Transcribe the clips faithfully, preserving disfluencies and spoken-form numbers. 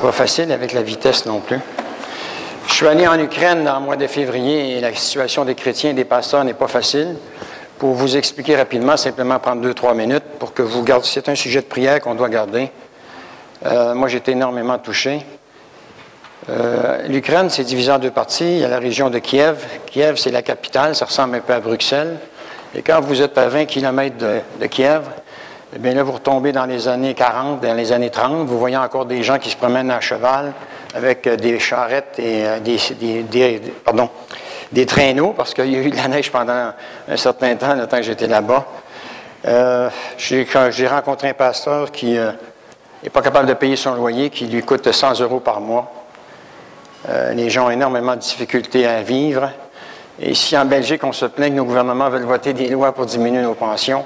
pas facile avec la vitesse non plus. Je suis allé en Ukraine dans le mois de février et la situation des chrétiens et des pasteurs n'est pas facile. Pour vous expliquer rapidement, simplement prendre deux, trois minutes pour que vous gardiez. C'est un sujet de prière qu'on doit garder. Euh, moi, j'ai été énormément touché. Euh, L'Ukraine, c'est divisé en deux parties. Il y a la région de Kiev. Kiev, c'est la capitale. Ça ressemble un peu à Bruxelles. Et quand vous êtes à vingt kilomètres de, de Kiev, eh bien là, vous retombez dans les années quarante, dans les années trente. Vous voyez encore des gens qui se promènent à cheval avec des charrettes et euh, des, des, des, pardon, des traîneaux, parce qu'il y a eu de la neige pendant un certain temps, le temps que j'étais là-bas. Euh, j'ai, j'ai rencontré un pasteur qui n'est euh, pas capable de payer son loyer, qui lui coûte cent euros par mois. Euh, les gens ont énormément de difficultés à vivre. Et si en Belgique, on se plaint que nos gouvernements veulent voter des lois pour diminuer nos pensions,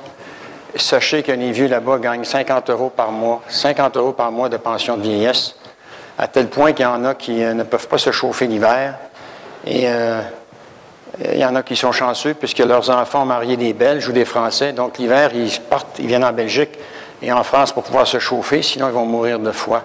sachez que les vieux là-bas gagnent cinquante euros par mois, cinquante euros par mois de pension de vieillesse, à tel point qu'il y en a qui euh, ne peuvent pas se chauffer l'hiver. Et euh, il y en a qui sont chanceux puisque leurs enfants ont marié des Belges ou des Français. Donc l'hiver, ils partent, ils viennent en Belgique et en France pour pouvoir se chauffer, sinon ils vont mourir de froid.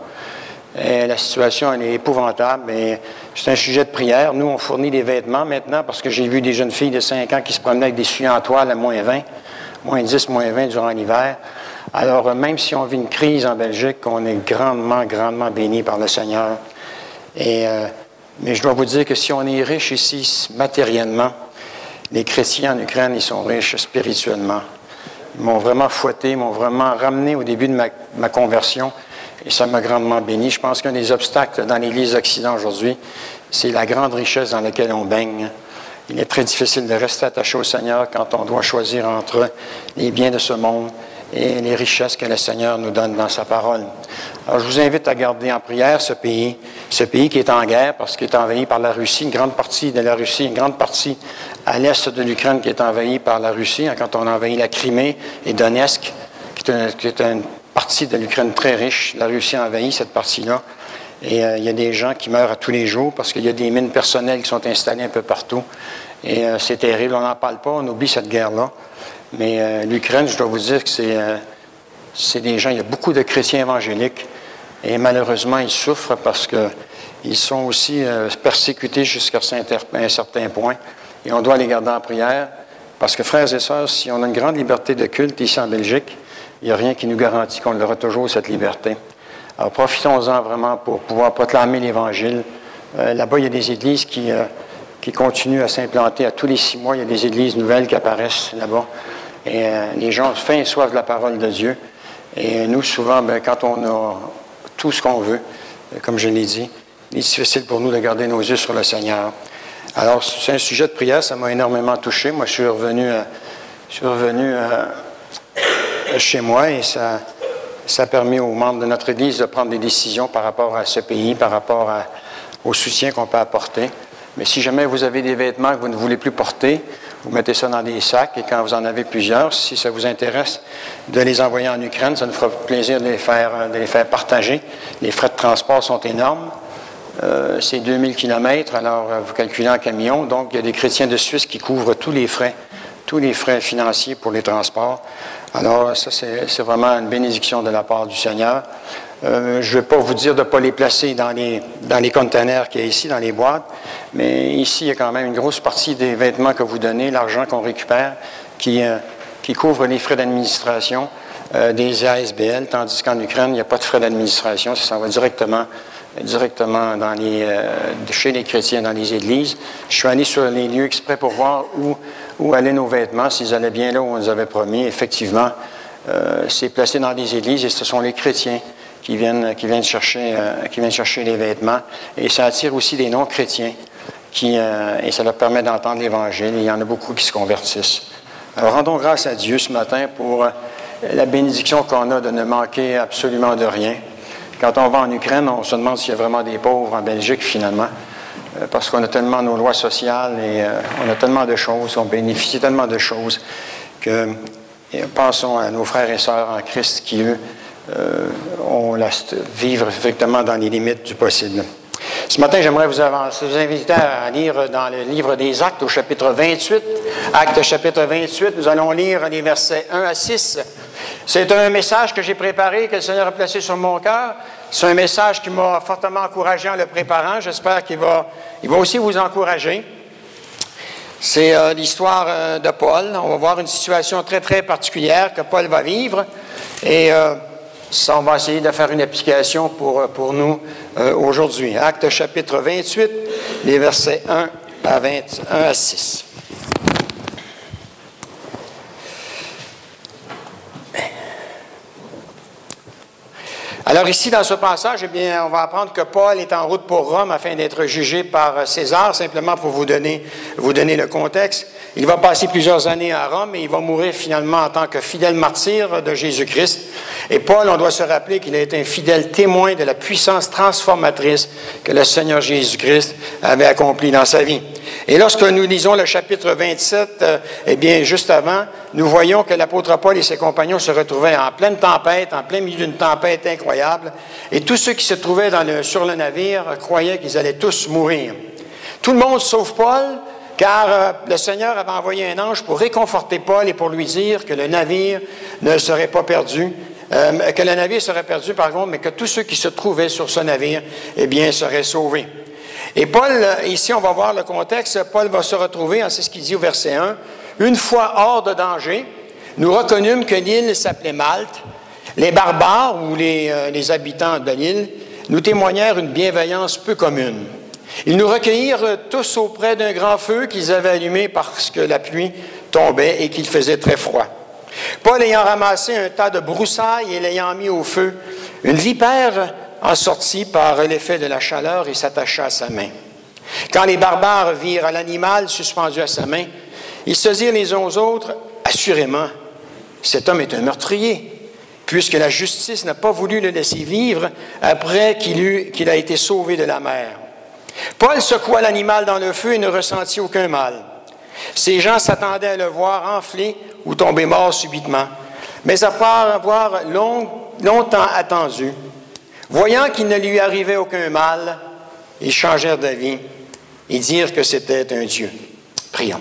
Et la situation, elle est épouvantable. Et c'est un sujet de prière. Nous, on fournit des vêtements maintenant parce que j'ai vu des jeunes filles de cinq ans qui se promenaient avec des souliers en toile à moins vingt, moins dix, moins vingt durant l'hiver. Alors, même si on vit une crise en Belgique, on est grandement, grandement béni par le Seigneur. Et... Euh, Mais je dois vous dire que si on est riche ici matériellement, les chrétiens en Ukraine, ils sont riches spirituellement. Ils m'ont vraiment fouetté, ils m'ont vraiment ramené au début de ma, ma conversion et ça m'a grandement béni. Je pense qu'un des obstacles dans l'Église d'Occident aujourd'hui, c'est la grande richesse dans laquelle on baigne. Il est très difficile de rester attaché au Seigneur quand on doit choisir entre les biens de ce monde et les richesses que le Seigneur nous donne dans sa parole. Alors, je vous invite à garder en prière ce pays, ce pays qui est en guerre parce qu'il est envahi par la Russie, une grande partie de la Russie, une grande partie à l'est de l'Ukraine qui est envahie par la Russie, quand on a envahi la Crimée et Donetsk, qui est, un, qui est une partie de l'Ukraine très riche. La Russie a envahi cette partie-là. Et euh, il y a des gens qui meurent à tous les jours parce qu'il y a des mines personnelles qui sont installées un peu partout. Et euh, c'est terrible, on n'en parle pas, on oublie cette guerre-là. Mais euh, l'Ukraine, je dois vous dire que c'est, euh, c'est des gens, il y a beaucoup de chrétiens évangéliques et malheureusement, ils souffrent parce qu'ils sont aussi euh, persécutés jusqu'à un certain point et on doit les garder en prière parce que, frères et sœurs, si on a une grande liberté de culte ici en Belgique, il n'y a rien qui nous garantit qu'on aura toujours cette liberté. Alors, profitons-en vraiment pour pouvoir proclamer l'Évangile. Euh, là-bas, il y a des églises qui, euh, qui continuent à s'implanter. À tous les six mois, il y a des églises nouvelles qui apparaissent là-bas. Et euh, les gens ont faim et soif de la parole de Dieu. Et nous, souvent, bien, quand on a tout ce qu'on veut, euh, comme je l'ai dit, il est difficile pour nous de garder nos yeux sur le Seigneur. Alors, c'est un sujet de prière, ça m'a énormément touché. Moi, je suis revenu, euh, je suis revenu euh, chez moi et ça, ça a permis aux membres de notre Église de prendre des décisions par rapport à ce pays, par rapport à, au soutien qu'on peut apporter. Mais si jamais vous avez des vêtements que vous ne voulez plus porter, vous mettez ça dans des sacs et quand vous en avez plusieurs, si ça vous intéresse de les envoyer en Ukraine, ça nous fera plaisir de les faire, de les faire partager. Les frais de transport sont énormes. Euh, c'est deux mille kilomètres, alors vous calculez en camion. Donc, il y a des chrétiens de Suisse qui couvrent tous les frais, tous les frais financiers pour les transports. Alors, ça, c'est, c'est vraiment une bénédiction de la part du Seigneur. Euh, je ne vais pas vous dire de ne pas les placer dans les, dans les containers qu'il y a ici, dans les boîtes, mais ici, il y a quand même une grosse partie des vêtements que vous donnez, l'argent qu'on récupère, qui, euh, qui couvre les frais d'administration euh, des A S B L, tandis qu'en Ukraine, il n'y a pas de frais d'administration, ça s'en va directement, directement dans les, euh, chez les chrétiens, dans les églises. Je suis allé sur les lieux exprès pour voir où, où allaient nos vêtements, s'ils allaient bien là où on nous avait promis. Effectivement, euh, c'est placé dans des églises et ce sont les chrétiens qui viennent, qui viennent chercher, euh, qui viennent chercher les vêtements. Et ça attire aussi des non-chrétiens qui, euh, et ça leur permet d'entendre l'Évangile. Et il y en a beaucoup qui se convertissent. Alors, rendons grâce à Dieu ce matin pour euh, la bénédiction qu'on a de ne manquer absolument de rien. Quand on va en Ukraine, on se demande s'il y a vraiment des pauvres en Belgique, finalement, euh, parce qu'on a tellement nos lois sociales et euh, on a tellement de choses, on bénéficie tellement de choses que et pensons à nos frères et sœurs en Christ qui, eux, Euh, on laisse vivre effectivement dans les limites du possible. Ce matin, j'aimerais vous, avancer, vous inviter à lire dans le livre des Actes au chapitre vingt-huit. Actes chapitre vingt-huit, nous allons lire les versets un à six. C'est un message que j'ai préparé, que le Seigneur a placé sur mon cœur. C'est un message qui m'a fortement encouragé en le préparant. J'espère qu'il va, il va aussi vous encourager. C'est euh, l'histoire euh, de Paul. On va voir une situation très, très particulière que Paul va vivre. Et euh, ça, on va essayer de faire une application pour, pour nous euh, aujourd'hui. Actes chapitre vingt-huit, les versets un à vingt, un à six. Alors ici, dans ce passage, eh bien, on va apprendre que Paul est en route pour Rome afin d'être jugé par César, simplement pour vous donner, vous donner le contexte. Il va passer plusieurs années à Rome et il va mourir finalement en tant que fidèle martyr de Jésus-Christ. Et Paul, on doit se rappeler qu'il a été un fidèle témoin de la puissance transformatrice que le Seigneur Jésus-Christ avait accomplie dans sa vie. Et lorsque nous lisons le chapitre vingt-sept, euh, eh bien, juste avant, nous voyons que l'apôtre Paul et ses compagnons se retrouvaient en pleine tempête, en plein milieu d'une tempête incroyable, et tous ceux qui se trouvaient dans le, sur le navire croyaient qu'ils allaient tous mourir. Tout le monde sauf Paul, car euh, le Seigneur avait envoyé un ange pour réconforter Paul et pour lui dire que le navire ne serait pas perdu, euh, que le navire serait perdu, par contre, mais que tous ceux qui se trouvaient sur ce navire, eh bien, seraient sauvés. Et Paul, ici, on va voir le contexte, Paul va se retrouver, c'est ce qu'il dit au verset un, « Une fois hors de danger, nous reconnûmes que l'île s'appelait Malte. Les barbares, ou les, euh, les habitants de l'île, nous témoignèrent une bienveillance peu commune. Ils nous recueillirent tous auprès d'un grand feu qu'ils avaient allumé parce que la pluie tombait et qu'il faisait très froid. Paul ayant ramassé un tas de broussailles et l'ayant mis au feu, une vipère en sortit par l'effet de la chaleur et s'attacha à sa main. Quand les barbares virent l'animal suspendu à sa main, ils se dirent les uns aux autres, « Assurément, cet homme est un meurtrier, puisque la justice n'a pas voulu le laisser vivre après qu'il eut, qu'il a été sauvé de la mer. » Paul secoua l'animal dans le feu et ne ressentit aucun mal. Ces gens s'attendaient à le voir enfler ou tomber mort subitement. Mais après avoir long, longtemps attendu, voyant qu'il ne lui arrivait aucun mal, ils changèrent d'avis et dirent que c'était un Dieu. Prions.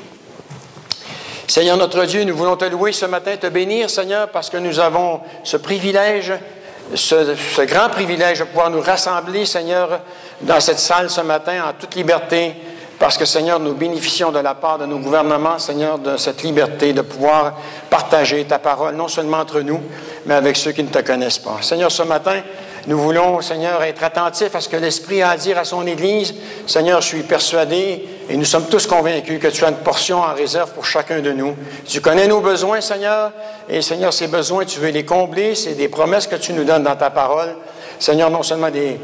Seigneur notre Dieu, nous voulons te louer ce matin, te bénir, Seigneur, parce que nous avons ce privilège, ce, ce grand privilège de pouvoir nous rassembler, Seigneur, dans cette salle ce matin en toute liberté, parce que, Seigneur, nous bénéficions de la part de nos gouvernements, Seigneur, de cette liberté de pouvoir partager ta parole, non seulement entre nous, mais avec ceux qui ne te connaissent pas. Seigneur, ce matin, nous voulons, Seigneur, être attentifs à ce que l'Esprit a à dire à son Église. Seigneur, je suis persuadé, et nous sommes tous convaincus que tu as une portion en réserve pour chacun de nous. Tu connais nos besoins, Seigneur, et Seigneur, ces besoins, tu veux les combler. C'est des promesses que tu nous donnes dans ta parole. Seigneur, non seulement des,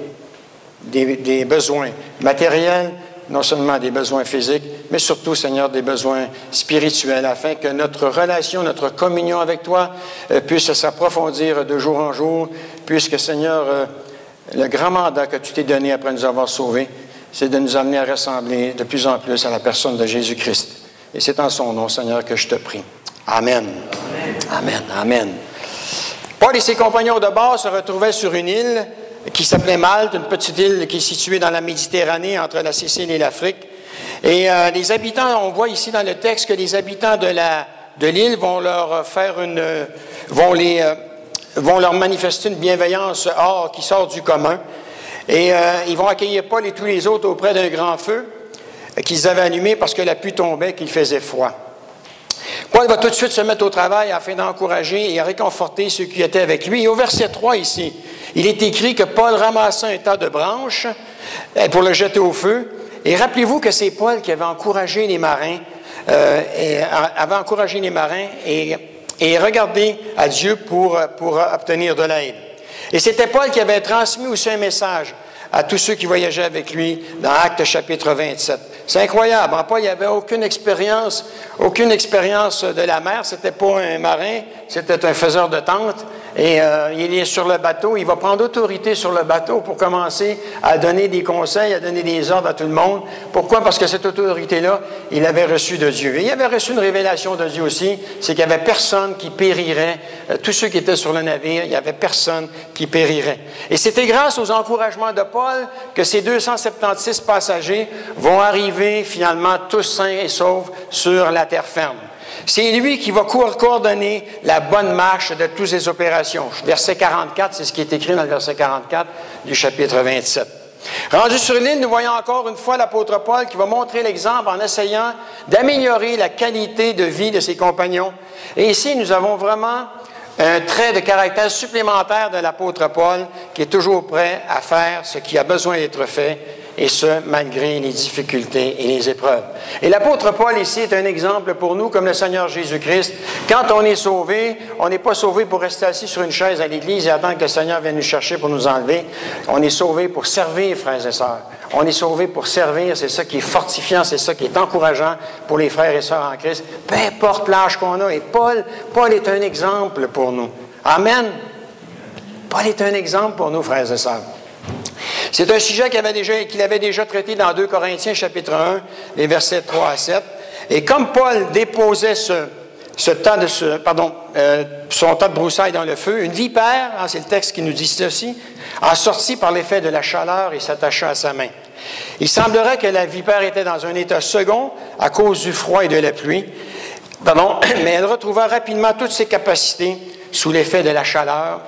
des, des besoins matériels, non seulement des besoins physiques, mais surtout, Seigneur, des besoins spirituels, afin que notre relation, notre communion avec toi euh, puisse s'approfondir de jour en jour, puisque, Seigneur, euh, le grand mandat que tu t'es donné après nous avoir sauvés, c'est de nous amener à ressembler de plus en plus à la personne de Jésus-Christ. Et c'est en son nom, Seigneur, que je te prie. Amen. Amen. Amen. Amen. Paul et ses compagnons de bord se retrouvaient sur une île qui s'appelait Malte, une petite île qui est située dans la Méditerranée entre la Sicile et l'Afrique. Et euh, les habitants, on voit ici dans le texte que les habitants de la de l'île vont leur faire une, vont les, euh, vont leur manifester une bienveillance hors qui sort du commun. Et euh, ils vont accueillir Paul et tous les autres auprès d'un grand feu euh, qu'ils avaient allumé parce que la pluie tombait, qu'il faisait froid. Paul va tout de suite se mettre au travail afin d'encourager et réconforter ceux qui étaient avec lui. Et au verset trois ici, il est écrit que Paul ramassa un tas de branches pour le jeter au feu. Et rappelez-vous que c'est Paul qui avait encouragé les marins, euh, et, avait encouragé les marins et, et regardé à Dieu pour, pour obtenir de l'aide. Et c'était Paul qui avait transmis aussi un message à tous ceux qui voyageaient avec lui dans Actes chapitre vingt-sept. C'est incroyable. En Paul, il n'y avait aucune expérience, aucune expérience de la mer. C'était pas un marin, c'était un faiseur de tentes. Et euh, il est sur le bateau, il va prendre autorité sur le bateau pour commencer à donner des conseils, à donner des ordres à tout le monde. Pourquoi? Parce que cette autorité-là, il avait reçu de Dieu. Et il avait reçu une révélation de Dieu aussi, c'est qu'il n'y avait personne qui périrait. Euh, tous ceux qui étaient sur le navire, il n'y avait personne qui périrait. Et c'était grâce aux encouragements de Paul que ces deux cent soixante-seize passagers vont arriver finalement tous sains et saufs sur la terre ferme. C'est lui qui va co- coordonner la bonne marche de toutes les opérations. Verset quarante-quatre, c'est ce qui est écrit dans le verset quarante-quatre du chapitre vingt-sept. Rendu sur l'île, nous voyons encore une fois l'apôtre Paul qui va montrer l'exemple en essayant d'améliorer la qualité de vie de ses compagnons. Et ici, nous avons vraiment un trait de caractère supplémentaire de l'apôtre Paul qui est toujours prêt à faire ce qui a besoin d'être fait, et ce, malgré les difficultés et les épreuves. Et l'apôtre Paul ici est un exemple pour nous, comme le Seigneur Jésus-Christ. Quand on est sauvé, on n'est pas sauvé pour rester assis sur une chaise à l'Église et attendre que le Seigneur vienne nous chercher pour nous enlever. On est sauvé pour servir, frères et sœurs. On est sauvé pour servir, c'est ça qui est fortifiant, c'est ça qui est encourageant pour les frères et sœurs en Christ, peu importe l'âge qu'on a. Et Paul, Paul est un exemple pour nous. Amen. Paul est un exemple pour nous, frères et sœurs. C'est un sujet qu'il avait déjà, qu'il avait déjà traité dans deux Corinthiens, chapitre un, les versets trois à sept. Et comme Paul déposait ce, ce tas de ce, pardon, euh, son tas de broussailles dans le feu, une vipère, hein, c'est le texte qui nous dit ceci, en sortit par l'effet de la chaleur et s'attacha à sa main. Il semblerait que la vipère était dans un état second à cause du froid et de la pluie, pardon, mais elle retrouva rapidement toutes ses capacités sous l'effet de la chaleur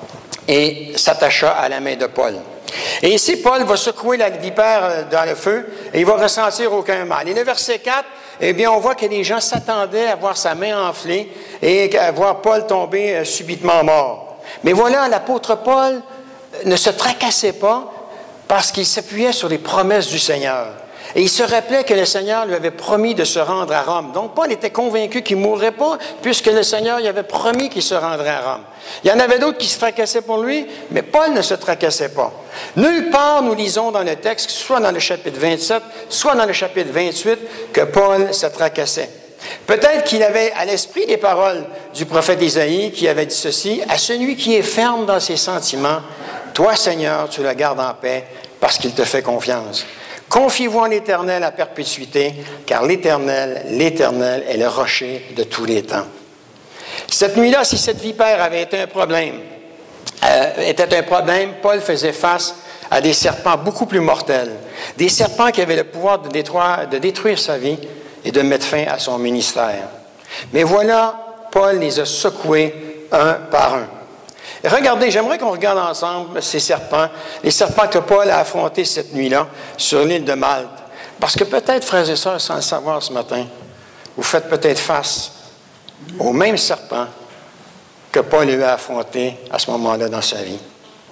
et s'attacha à la main de Paul. Et ici, Paul va secouer la vipère dans le feu et il va ressentir aucun mal. Et le verset quatre, eh bien, on voit que les gens s'attendaient à voir sa main enflée et à voir Paul tomber subitement mort. Mais voilà, l'apôtre Paul ne se tracassait pas parce qu'il s'appuyait sur les promesses du Seigneur. Et il se rappelait que le Seigneur lui avait promis de se rendre à Rome. Donc, Paul était convaincu qu'il ne mourrait pas, puisque le Seigneur lui avait promis qu'il se rendrait à Rome. Il y en avait d'autres qui se tracassaient pour lui, mais Paul ne se tracassait pas. Nulle part, nous lisons dans le texte, soit dans le chapitre vingt-sept, soit dans le chapitre vingt-huit, que Paul se tracassait. Peut-être qu'il avait à l'esprit les paroles du prophète Isaïe qui avait dit ceci, « À celui qui est ferme dans ses sentiments, toi, Seigneur, tu le gardes en paix, parce qu'il te fait confiance. » Confiez-vous en l'Éternel à perpétuité, car l'Éternel, l'Éternel est le rocher de tous les temps. Cette nuit-là, si cette vipère avait été un problème, euh, était un problème, Paul faisait face à des serpents beaucoup plus mortels, des serpents qui avaient le pouvoir de détruire, de détruire sa vie et de mettre fin à son ministère. Mais voilà, Paul les a secoués un par un. Et regardez, j'aimerais qu'on regarde ensemble ces serpents, les serpents que Paul a affrontés cette nuit-là sur l'île de Malte. Parce que peut-être, frères et sœurs, sans le savoir ce matin, vous faites peut-être face aux mêmes serpents que Paul a eu à affronter à ce moment-là dans sa vie.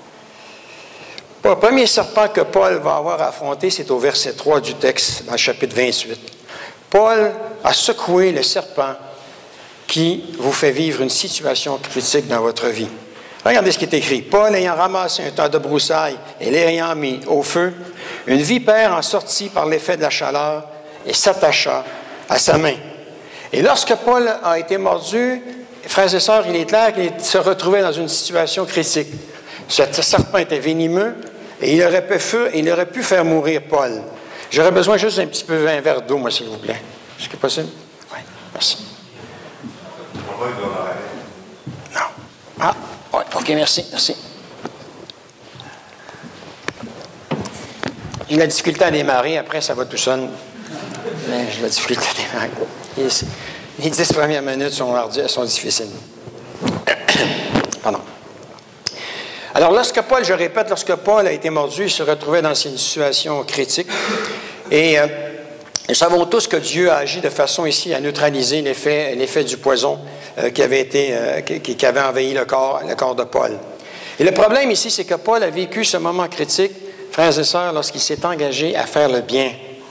Le premier serpent que Paul va avoir à affronter, c'est au verset trois du texte, dans le chapitre vingt-huit. Paul a secoué le serpent qui vous fait vivre une situation critique dans votre vie. Regardez ce qui est écrit. Paul ayant ramassé un tas de broussailles et l'ayant mis au feu, une vipère en sortit par l'effet de la chaleur et s'attacha à sa main. Et lorsque Paul a été mordu, frères et sœurs, il est clair qu'il se retrouvait dans une situation critique. Ce serpent était venimeux et il aurait pu, il aurait pu faire mourir Paul. J'aurais besoin juste d'un petit peu d'un verre d'eau, moi, s'il vous plaît. Est-ce que c'est possible? Oui, merci. Non. Ah, oui, OK, merci, merci. J'ai la difficulté à démarrer, après, ça va tout seul. Mais j'ai la difficulté à démarrer. Les, les dix premières minutes sont, sont difficiles. Pardon. Alors, lorsque Paul, je répète, lorsque Paul a été mordu, il se retrouvait dans une situation critique. Et euh, nous savons tous que Dieu a agi de façon ici à neutraliser l'effet, l'effet du poison euh, qui avait été, euh, qui, qui avait envahi le corps, le corps de Paul. Et le problème ici, c'est que Paul a vécu ce moment critique, frères et sœurs, lorsqu'il s'est engagé à faire le bien.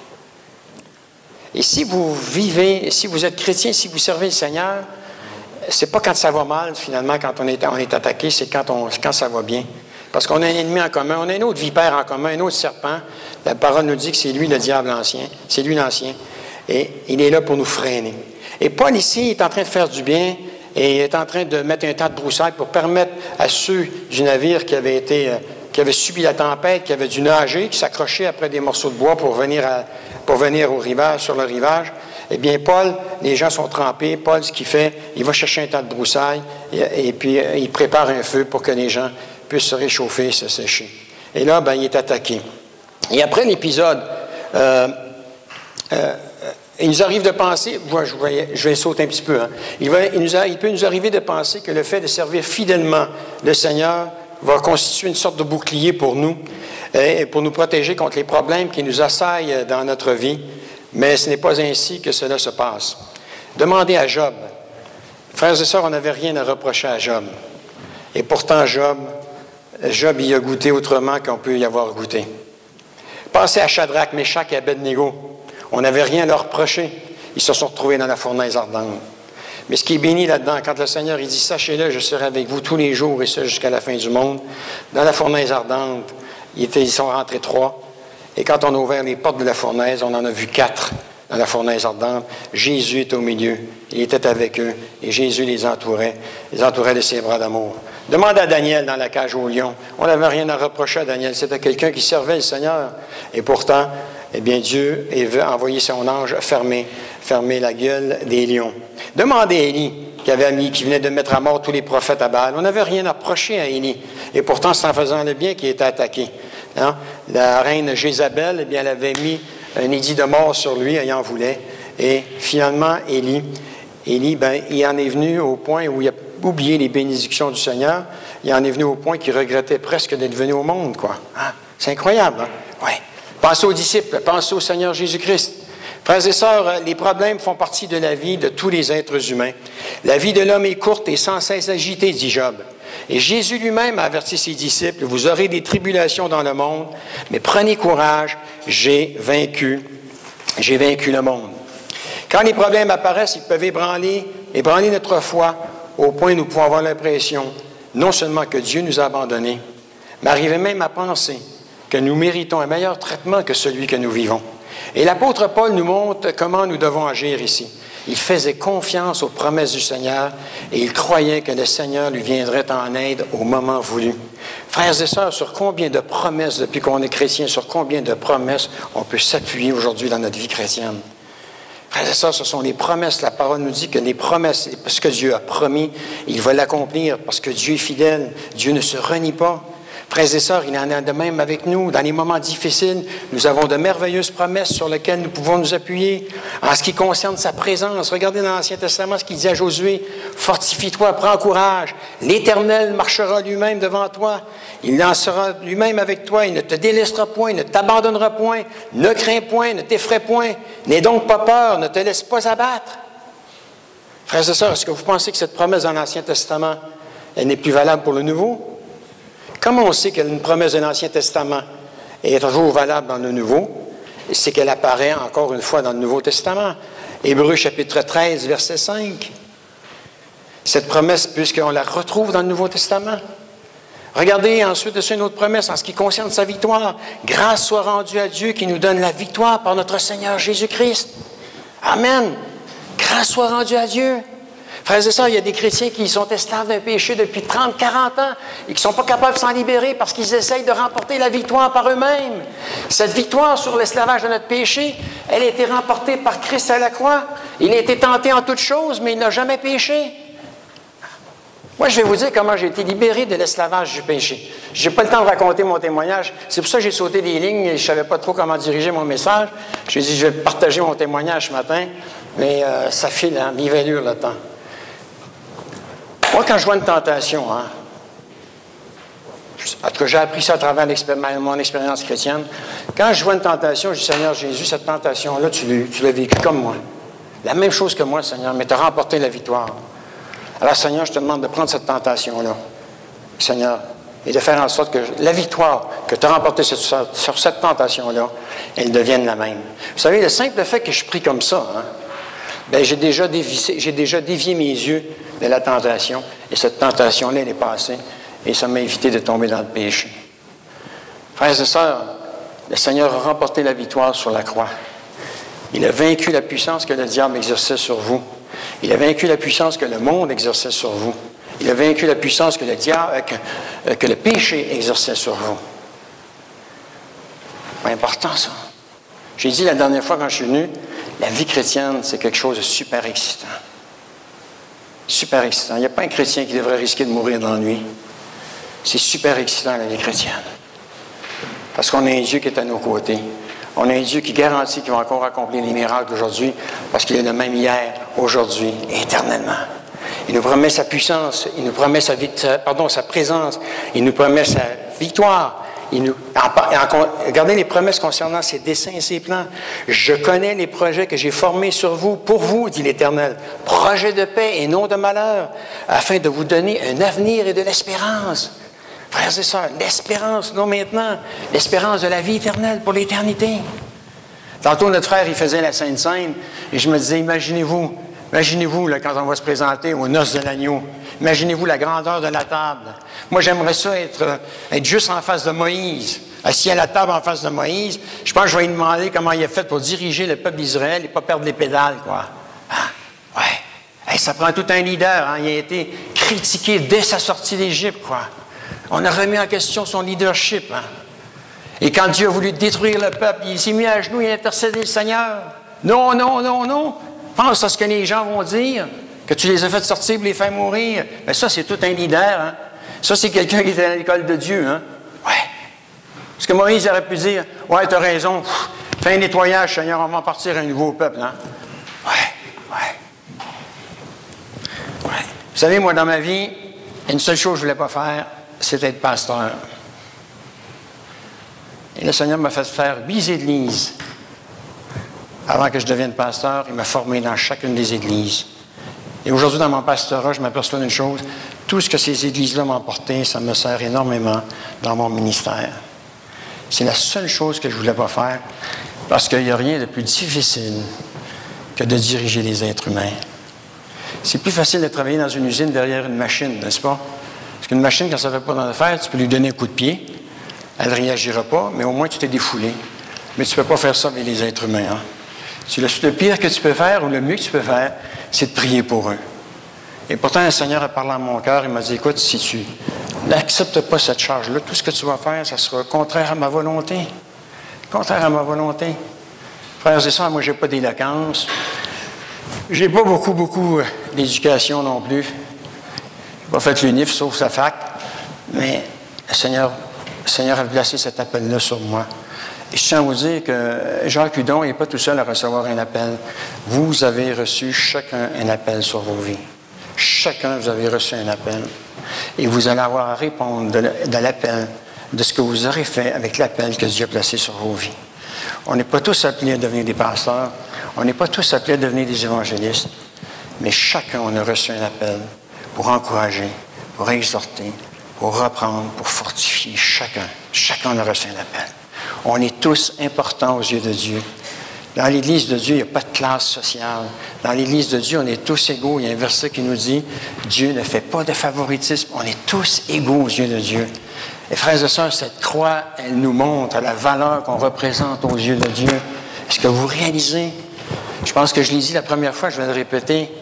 Et si vous vivez, si vous êtes chrétien, si vous servez le Seigneur, c'est pas quand ça va mal, finalement, quand on est, on est attaqué, c'est quand, on, quand ça va bien. Parce qu'on a un ennemi en commun, on a une autre vipère en commun, un autre serpent. La parole nous dit que c'est lui le diable ancien, c'est lui l'ancien. Et il est là pour nous freiner. Et Paul ici est en train de faire du bien et il est en train de mettre un tas de broussailles pour permettre à ceux du navire qui avaient été, euh, qui avaient subi la tempête, qui avaient dû nager, qui s'accrochaient après des morceaux de bois pour venir, à, pour venir au rivage, sur le rivage. Eh bien, Paul, les gens sont trempés. Paul, ce qu'il fait, il va chercher un tas de broussailles et, et puis euh, il prépare un feu pour que les gens puissent se réchauffer et se sécher. Et là, ben, il est attaqué. Et après l'épisode, euh, euh, il nous arrive de penser, moi, je, vais, je vais sauter un petit peu, hein. il, va, il, nous a, il peut nous arriver de penser que le fait de servir fidèlement le Seigneur va constituer une sorte de bouclier pour nous, et pour nous protéger contre les problèmes qui nous assaillent dans notre vie, mais ce n'est pas ainsi que cela se passe. Demandez à Job. Frères et sœurs, on n'avait rien à reprocher à Job. Et pourtant, Job, Job y a goûté autrement qu'on peut y avoir goûté. Pensez à Shadrach, Meshach et Abednego. On n'avait rien à leur reprocher. Ils se sont retrouvés dans la fournaise ardente. Mais ce qui est béni là-dedans, quand le Seigneur il dit « Sachez-le, je serai avec vous tous les jours et ce jusqu'à la fin du monde », dans la fournaise ardente, ils, étaient, ils sont rentrés trois. Et quand on a ouvert les portes de la fournaise, on en a vu quatre dans la fournaise ardente. Jésus est au milieu. Il était avec eux et Jésus les entourait, les entourait de ses bras d'amour. Demande à Daniel dans la cage au lion. On n'avait rien à reprocher à Daniel. C'était quelqu'un qui servait le Seigneur. Et pourtant, eh bien, Dieu a envoyé son ange fermer, fermer la gueule des lions. Demandez à Élie, qui, avait mis, qui venait de mettre à mort tous les prophètes à Baal. On n'avait rien à reprocher à Élie. Et pourtant, c'est en faisant le bien qu'il était attaqué. Hein? La reine Jézabel, eh bien, elle avait mis un édit de mort sur lui, elle en voulait. Et finalement, Élie, Élie, ben, il en est venu au point où il a oublié les bénédictions du Seigneur. Il en est venu au point qu'il regrettait presque d'être venu au monde, quoi. Hein? C'est incroyable, hein? Oui. Pensez aux disciples, pensez au Seigneur Jésus-Christ. Frères et sœurs, les problèmes font partie de la vie de tous les êtres humains. La vie de l'homme est courte et sans cesse agitée, dit Job. Et Jésus lui-même a averti ses disciples, « Vous aurez des tribulations dans le monde, mais prenez courage, j'ai vaincu, j'ai vaincu le monde. » Quand les problèmes apparaissent, ils peuvent ébranler, ébranler notre foi au point où nous pouvons avoir l'impression, non seulement que Dieu nous a abandonnés, mais arriver même à penser que nous méritons un meilleur traitement que celui que nous vivons. Et l'apôtre Paul nous montre comment nous devons agir ici. Il faisait confiance aux promesses du Seigneur et il croyait que le Seigneur lui viendrait en aide au moment voulu. Frères et sœurs, sur combien de promesses, depuis qu'on est chrétien, sur combien de promesses on peut s'appuyer aujourd'hui dans notre vie chrétienne? Frères et sœurs, ce sont les promesses. La parole nous dit que les promesses, ce que Dieu a promis, il va l'accomplir parce que Dieu est fidèle. Dieu ne se renie pas. Frères et sœurs, il en est de même avec nous. Dans les moments difficiles, nous avons de merveilleuses promesses sur lesquelles nous pouvons nous appuyer. En ce qui concerne sa présence, regardez dans l'Ancien Testament ce qu'il dit à Josué. « Fortifie-toi, prends courage. L'Éternel marchera lui-même devant toi. Il en sera lui-même avec toi. Il ne te délaissera point, il ne t'abandonnera point. Ne crains point, ne t'effraie point. N'aie donc pas peur, ne te laisse pas abattre. » Frères et sœurs, est-ce que vous pensez que cette promesse dans l'Ancien Testament, elle n'est plus valable pour le Nouveau? Comment on sait qu'une promesse de l'Ancien Testament est toujours valable dans le Nouveau? C'est qu'elle apparaît encore une fois dans le Nouveau Testament. Hébreux chapitre treize, verset cinq. Cette promesse, puisqu'on la retrouve dans le Nouveau Testament. Regardez ensuite dessus une autre promesse en ce qui concerne sa victoire. Grâce soit rendue à Dieu qui nous donne la victoire par notre Seigneur Jésus-Christ. Amen. Grâce soit rendue à Dieu. Frères et sœurs, il y a des chrétiens qui sont esclaves d'un péché depuis trente, quarante ans et qui ne sont pas capables de s'en libérer parce qu'ils essayent de remporter la victoire par eux-mêmes. Cette victoire sur l'esclavage de notre péché, elle a été remportée par Christ à la croix. Il a été tenté en toutes choses, mais il n'a jamais péché. Moi, je vais vous dire comment j'ai été libéré de l'esclavage du péché. Je n'ai pas le temps de raconter mon témoignage. C'est pour ça que j'ai sauté des lignes et je ne savais pas trop comment diriger mon message. J'ai dit, je vais partager mon témoignage ce matin, mais euh, ça file en vive allure le temps. Moi, quand je vois une tentation, hein, en tout cas, j'ai appris ça à travers mon expérience chrétienne. Quand je vois une tentation, je dis, Seigneur Jésus, cette tentation-là, tu l'as, tu l'as vécue comme moi. La même chose que moi, Seigneur, mais tu as remporté la victoire. Alors, Seigneur, je te demande de prendre cette tentation-là, Seigneur, et de faire en sorte que la victoire que tu as remportée sur, sur cette tentation-là, elle devienne la même. Vous savez, le simple fait que je prie comme ça, hein, bien, j'ai déjà dévié, j'ai déjà dévié mes yeux de la tentation, et cette tentation-là, elle est passée, et ça m'a évité de tomber dans le péché. Frères et sœurs, le Seigneur a remporté la victoire sur la croix. Il a vaincu la puissance que le diable exerçait sur vous. Il a vaincu la puissance que le monde exerçait sur vous. Il a vaincu la puissance que le diable, que, que le péché exerçait sur vous. C'est important, ça. J'ai dit la dernière fois quand je suis venu, la vie chrétienne, c'est quelque chose de super excitant. Super excitant. Il n'y a pas un chrétien qui devrait risquer de mourir d'ennui. C'est super excitant, la vie chrétienne. Parce qu'on a un Dieu qui est à nos côtés. On a un Dieu qui garantit qu'il va encore accomplir les miracles aujourd'hui parce qu'il est le même hier, aujourd'hui et éternellement. Il nous promet sa puissance, il nous promet sa, pardon, sa présence, il nous promet sa victoire. Il nous, en, en, regardez les promesses concernant ses desseins et ses plans. Je connais les projets que j'ai formés sur vous, pour vous, dit l'Éternel. Projets de paix et non de malheur, afin de vous donner un avenir et de l'espérance. Frères et sœurs, l'espérance, non maintenant, l'espérance de la vie éternelle pour l'éternité. Tantôt, notre frère, il faisait la Sainte Seine, et je me disais, imaginez-vous, imaginez-vous, là, quand on va se présenter aux noces de l'agneau, imaginez-vous la grandeur de la table. Moi, j'aimerais ça être, être juste en face de Moïse, assis à la table en face de Moïse. Je pense que je vais lui demander comment il a fait pour diriger le peuple d'Israël et pas perdre les pédales, quoi. Hein? Ouais. Hey, ça prend tout un leader, hein? Il a été critiqué dès sa sortie d'Égypte, quoi. On a remis en question son leadership, hein? Et quand Dieu a voulu détruire le peuple, il s'est mis à genoux et a intercédé le Seigneur. Non, non, non, non. Pense à ce que les gens vont dire, que tu les as fait sortir pour les faire mourir. Mais ça, c'est tout un leader, hein? Ça, c'est quelqu'un qui était à l'école de Dieu, hein? Ouais. Parce que Moïse aurait pu dire, ouais, tu as raison, pff, fais un nettoyage, Seigneur, on va partir un nouveau peuple, hein? Ouais, ouais. Ouais. Vous savez, moi, dans ma vie, une seule chose que je ne voulais pas faire, c'était être pasteur. Et le Seigneur m'a fait faire huit églises. Avant que je devienne pasteur, il m'a formé dans chacune des églises. Et aujourd'hui, dans mon pastorat, je m'aperçois d'une chose, tout ce que ces églises-là m'ont apporté, ça me sert énormément dans mon ministère. C'est la seule chose que je ne voulais pas faire, parce qu'il n'y a rien de plus difficile que de diriger les êtres humains. C'est plus facile de travailler dans une usine derrière une machine, n'est-ce pas? Parce qu'une machine, quand ça ne fait pas dans l'affaire, tu peux lui donner un coup de pied, elle ne réagira pas, mais au moins tu t'es défoulé. Mais tu ne peux pas faire ça avec les êtres humains, hein? C'est le, le pire que tu peux faire, ou le mieux que tu peux faire, c'est de prier pour eux. Et pourtant, le Seigneur a parlé à mon cœur, il m'a dit, écoute, si tu n'acceptes pas cette charge-là, tout ce que tu vas faire, ça sera contraire à ma volonté. Contraire à ma volonté. Frères et sœurs, moi, je n'ai pas d'éloquence. Je n'ai pas beaucoup, beaucoup d'éducation non plus. Je n'ai pas fait l'U N I F, sauf sa fac. Mais le Seigneur, le Seigneur a placé cet appel-là sur moi. Et je tiens à vous dire que Jacques Hudon n'est pas tout seul à recevoir un appel. Vous avez reçu chacun un appel sur vos vies. Chacun, vous avez reçu un appel. Et vous allez avoir à répondre de, de l'appel, de ce que vous aurez fait avec l'appel que Dieu a placé sur vos vies. On n'est pas tous appelés à devenir des pasteurs. On n'est pas tous appelés à devenir des évangélistes. Mais chacun, on a reçu un appel pour encourager, pour exhorter, pour reprendre, pour fortifier. Chacun. Chacun a reçu un appel. On est tous importants aux yeux de Dieu. Dans l'Église de Dieu, il n'y a pas de classe sociale. Dans l'Église de Dieu, on est tous égaux. Il y a un verset qui nous dit, Dieu ne fait pas de favoritisme. On est tous égaux aux yeux de Dieu. Et frères et sœurs, cette croix, elle nous montre la valeur qu'on représente aux yeux de Dieu. Est-ce que vous réalisez? Je pense que je l'ai dit la première fois, je vais le répéter.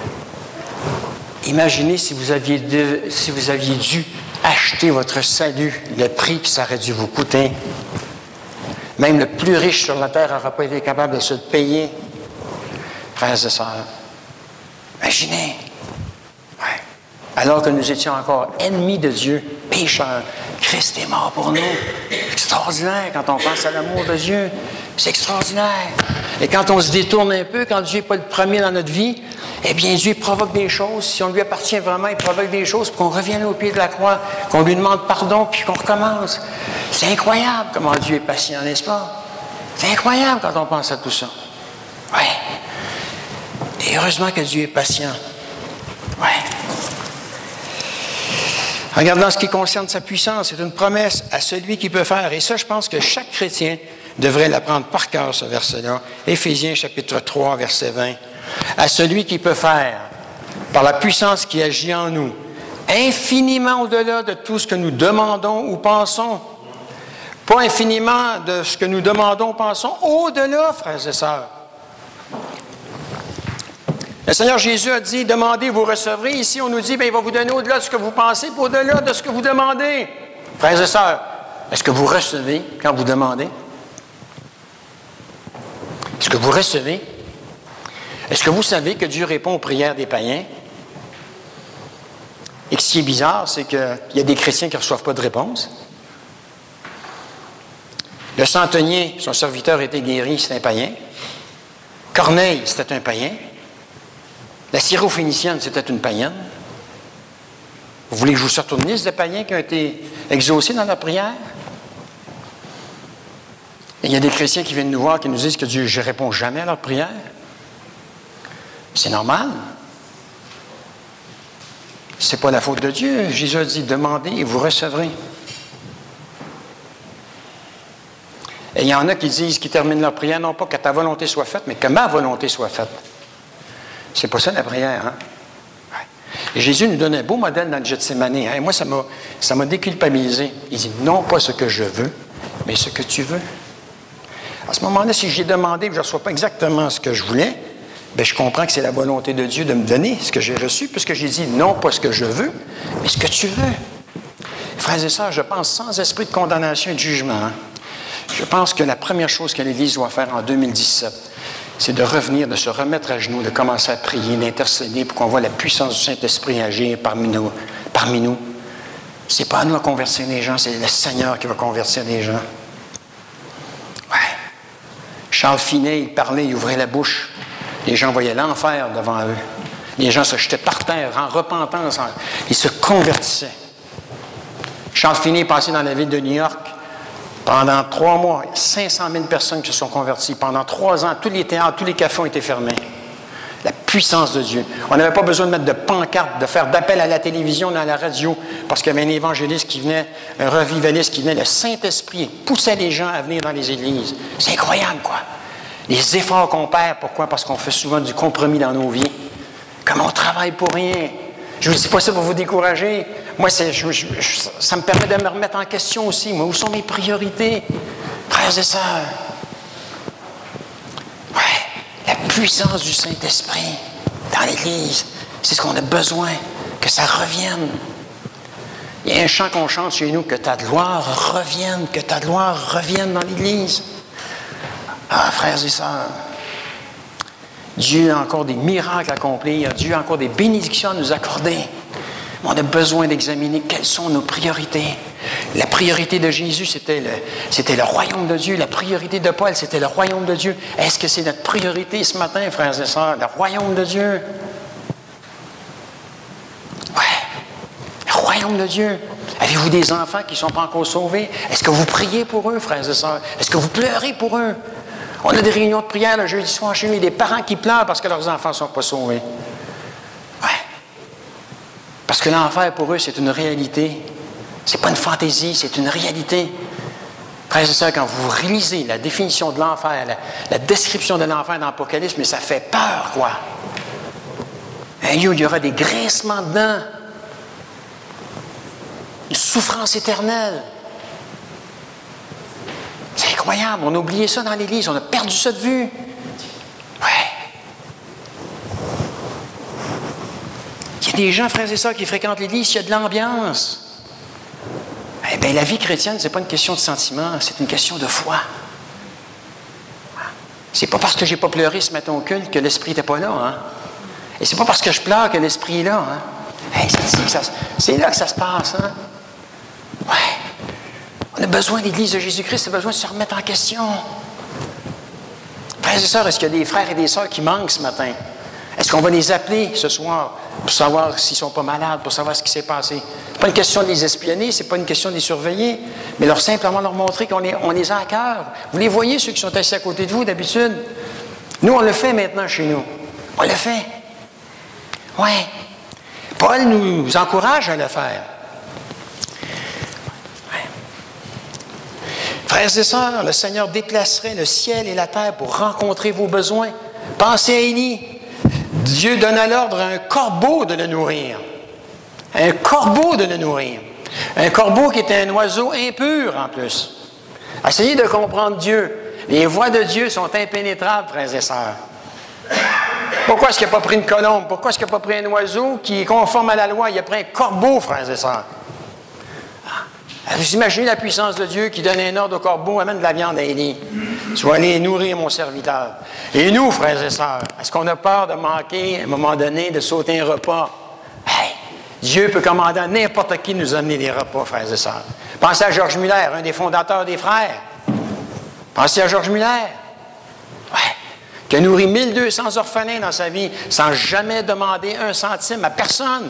Imaginez si vous aviez, de, si vous aviez dû acheter votre salut, le prix que ça aurait dû vous coûter. Même le plus riche sur la terre n'aurait pas été capable de se le payer. Frères et sœurs, imaginez. Ouais. Alors que nous étions encore ennemis de Dieu, pécheurs, Christ est mort pour nous. C'est extraordinaire quand on pense à l'amour de Dieu. C'est extraordinaire. Et quand on se détourne un peu, quand Dieu n'est pas le premier dans notre vie, eh bien, Dieu provoque des choses. Si on lui appartient vraiment, il provoque des choses pour qu'on revienne au pied de la croix, qu'on lui demande pardon, puis qu'on recommence. C'est incroyable comment Dieu est patient, n'est-ce pas? C'est incroyable quand on pense à tout ça. Oui. Et heureusement que Dieu est patient. Oui. Regardant ce qui concerne sa puissance, c'est une promesse à celui qui peut faire. Et ça, je pense que chaque chrétien devrait l'apprendre par cœur, ce verset-là. Éphésiens chapitre trois, verset vingt. À celui qui peut faire, par la puissance qui agit en nous, infiniment au-delà de tout ce que nous demandons ou pensons. Pas infiniment de ce que nous demandons ou pensons, au-delà, frères et sœurs. Le Seigneur Jésus a dit, demandez, vous recevrez. Ici, on nous dit, bien, il va vous donner au-delà de ce que vous pensez, puis au-delà de ce que vous demandez. Frères et sœurs, est-ce que vous recevez quand vous demandez? Est-ce que vous recevez? Est-ce que vous savez que Dieu répond aux prières des païens? Et que ce qui est bizarre, c'est qu'il y a des chrétiens qui ne reçoivent pas de réponse. Le centenier, son serviteur était guéri, c'était un païen. Corneille, c'était un païen. La syrophénicienne, c'était une païenne. Vous voulez que je vous sorte une liste de païens qui ont été exaucés dans la prière? Et il y a des chrétiens qui viennent nous voir, qui nous disent que Dieu, je ne réponds jamais à leur prière. C'est normal. Ce n'est pas la faute de Dieu. Jésus a dit, demandez et vous recevrez. Et il y en a qui disent, qui terminent leur prière, non pas que ta volonté soit faite, mais que ma volonté soit faite. C'est pas ça la prière, hein? Et Jésus nous donne un beau modèle dans le Gethsémane. Hein? Et moi, ça m'a, ça m'a déculpabilisé. Il dit, non pas ce que je veux, mais ce que tu veux. À ce moment-là, si j'ai demandé et que je ne reçois pas exactement ce que je voulais, bien, je comprends que c'est la volonté de Dieu de me donner ce que j'ai reçu, puisque j'ai dit non pas ce que je veux, mais ce que tu veux. Frères et sœurs, je pense sans esprit de condamnation et de jugement. Hein? Je pense que la première chose que l'Église doit faire en deux mille dix-sept, c'est de revenir, de se remettre à genoux, de commencer à prier, d'intercéder pour qu'on voit la puissance du Saint-Esprit agir parmi nous. Parmi nous. Ce n'est pas à nous à convertir les gens, c'est le Seigneur qui va convertir les gens. Ouais. Charles Finet, il parlait, il ouvrait la bouche. Les gens voyaient l'enfer devant eux. Les gens se jetaient par terre en repentance. En... Ils se convertissaient. Charles Finet est passé dans la ville de New York. Pendant trois mois, cinq cent mille personnes qui se sont converties. Pendant trois ans, tous les théâtres, tous les cafés ont été fermés. La puissance de Dieu. On n'avait pas besoin de mettre de pancartes, de faire d'appel à la télévision, dans la radio, parce qu'il y avait un évangéliste qui venait, un revivaliste qui venait. Le Saint-Esprit poussait les gens à venir dans les églises. C'est incroyable, quoi. Les efforts qu'on perd, pourquoi? Parce qu'on fait souvent du compromis dans nos vies. Comme on travaille pour rien. Je ne vous dis pas ça pour vous décourager. Moi, c'est, je, je, ça me permet de me remettre en question aussi. Moi, où sont mes priorités? Frères et sœurs. Ouais, la puissance du Saint-Esprit dans l'Église, c'est ce qu'on a besoin, que ça revienne. Il y a un chant qu'on chante chez nous, que ta gloire revienne, que ta gloire revienne dans l'Église. Ah, frères et sœurs, Dieu a encore des miracles à accomplir, Dieu a encore des bénédictions à nous accorder. On a besoin d'examiner quelles sont nos priorités. La priorité de Jésus, c'était le, c'était le royaume de Dieu. La priorité de Paul, c'était le royaume de Dieu. Est-ce que c'est notre priorité ce matin, frères et sœurs, le royaume de Dieu? Ouais, le royaume de Dieu. Avez-vous des enfants qui ne sont pas encore sauvés? Est-ce que vous priez pour eux, frères et sœurs? Est-ce que vous pleurez pour eux? On a des réunions de prière le jeudi soir chez nous, il y a des parents qui pleurent parce que leurs enfants ne sont pas sauvés. Ouais. Parce que l'enfer, pour eux, c'est une réalité. Ce n'est pas une fantaisie, c'est une réalité. Frères et sœurs, quand vous réalisez la définition de l'enfer, la, la description de l'enfer dans l'Apocalypse, mais ça fait peur, quoi. Un lieu où il y aura des grincements de dents, une souffrance éternelle. C'est incroyable, on a oublié ça dans l'Église, on a perdu ça de vue. Ouais. Il y a des gens, frères et sœurs, qui fréquentent l'Église, il y a de l'ambiance. Eh bien, la vie chrétienne, ce n'est pas une question de sentiment, c'est une question de foi. C'est pas parce que je n'ai pas pleuré ce matin au culte que l'Esprit n'était pas là. Hein? Et c'est pas parce que je pleure que l'Esprit est là. Hein? Hey, c'est, c'est, ça, c'est là que ça se passe. Hein? Ouais. On a besoin de l'Église de Jésus-Christ, on a besoin de se remettre en question. Frères et sœurs, est-ce qu'il y a des frères et des sœurs qui manquent ce matin? Est-ce qu'on va les appeler ce soir pour savoir s'ils ne sont pas malades, pour savoir ce qui s'est passé? Ce n'est pas une question de les espionner, ce n'est pas une question de les surveiller, mais leur simplement leur montrer qu'on les, on les a à cœur. Vous les voyez, ceux qui sont assis à côté de vous, d'habitude? Nous, on le fait maintenant chez nous. On le fait. Oui. Paul nous encourage à le faire. Frères et sœurs, le Seigneur déplacerait le ciel et la terre pour rencontrer vos besoins. Pensez à Élie. Dieu donna l'ordre à un corbeau de le nourrir. Un corbeau de le nourrir. Un corbeau qui était un oiseau impur en plus. Essayez de comprendre Dieu. Les voies de Dieu sont impénétrables, frères et sœurs. Pourquoi est-ce qu'il n'a pas pris une colombe? Pourquoi est-ce qu'il n'a pas pris un oiseau qui est conforme à la loi? Il a pris un corbeau, frères et sœurs. Vous imaginez la puissance de Dieu qui donne un ordre au corbeau, amène de la viande à Élie. Tu vas aller nourrir mon serviteur. Et nous, frères et sœurs, est-ce qu'on a peur de manquer, à un moment donné, de sauter un repas? Hey, Dieu peut commander à n'importe qui de nous amener des repas, frères et sœurs. Pensez à Georges Muller, un des fondateurs des frères. Pensez à Georges Muller, ouais, qui a nourri mille deux cents orphelins dans sa vie sans jamais demander un centime à personne.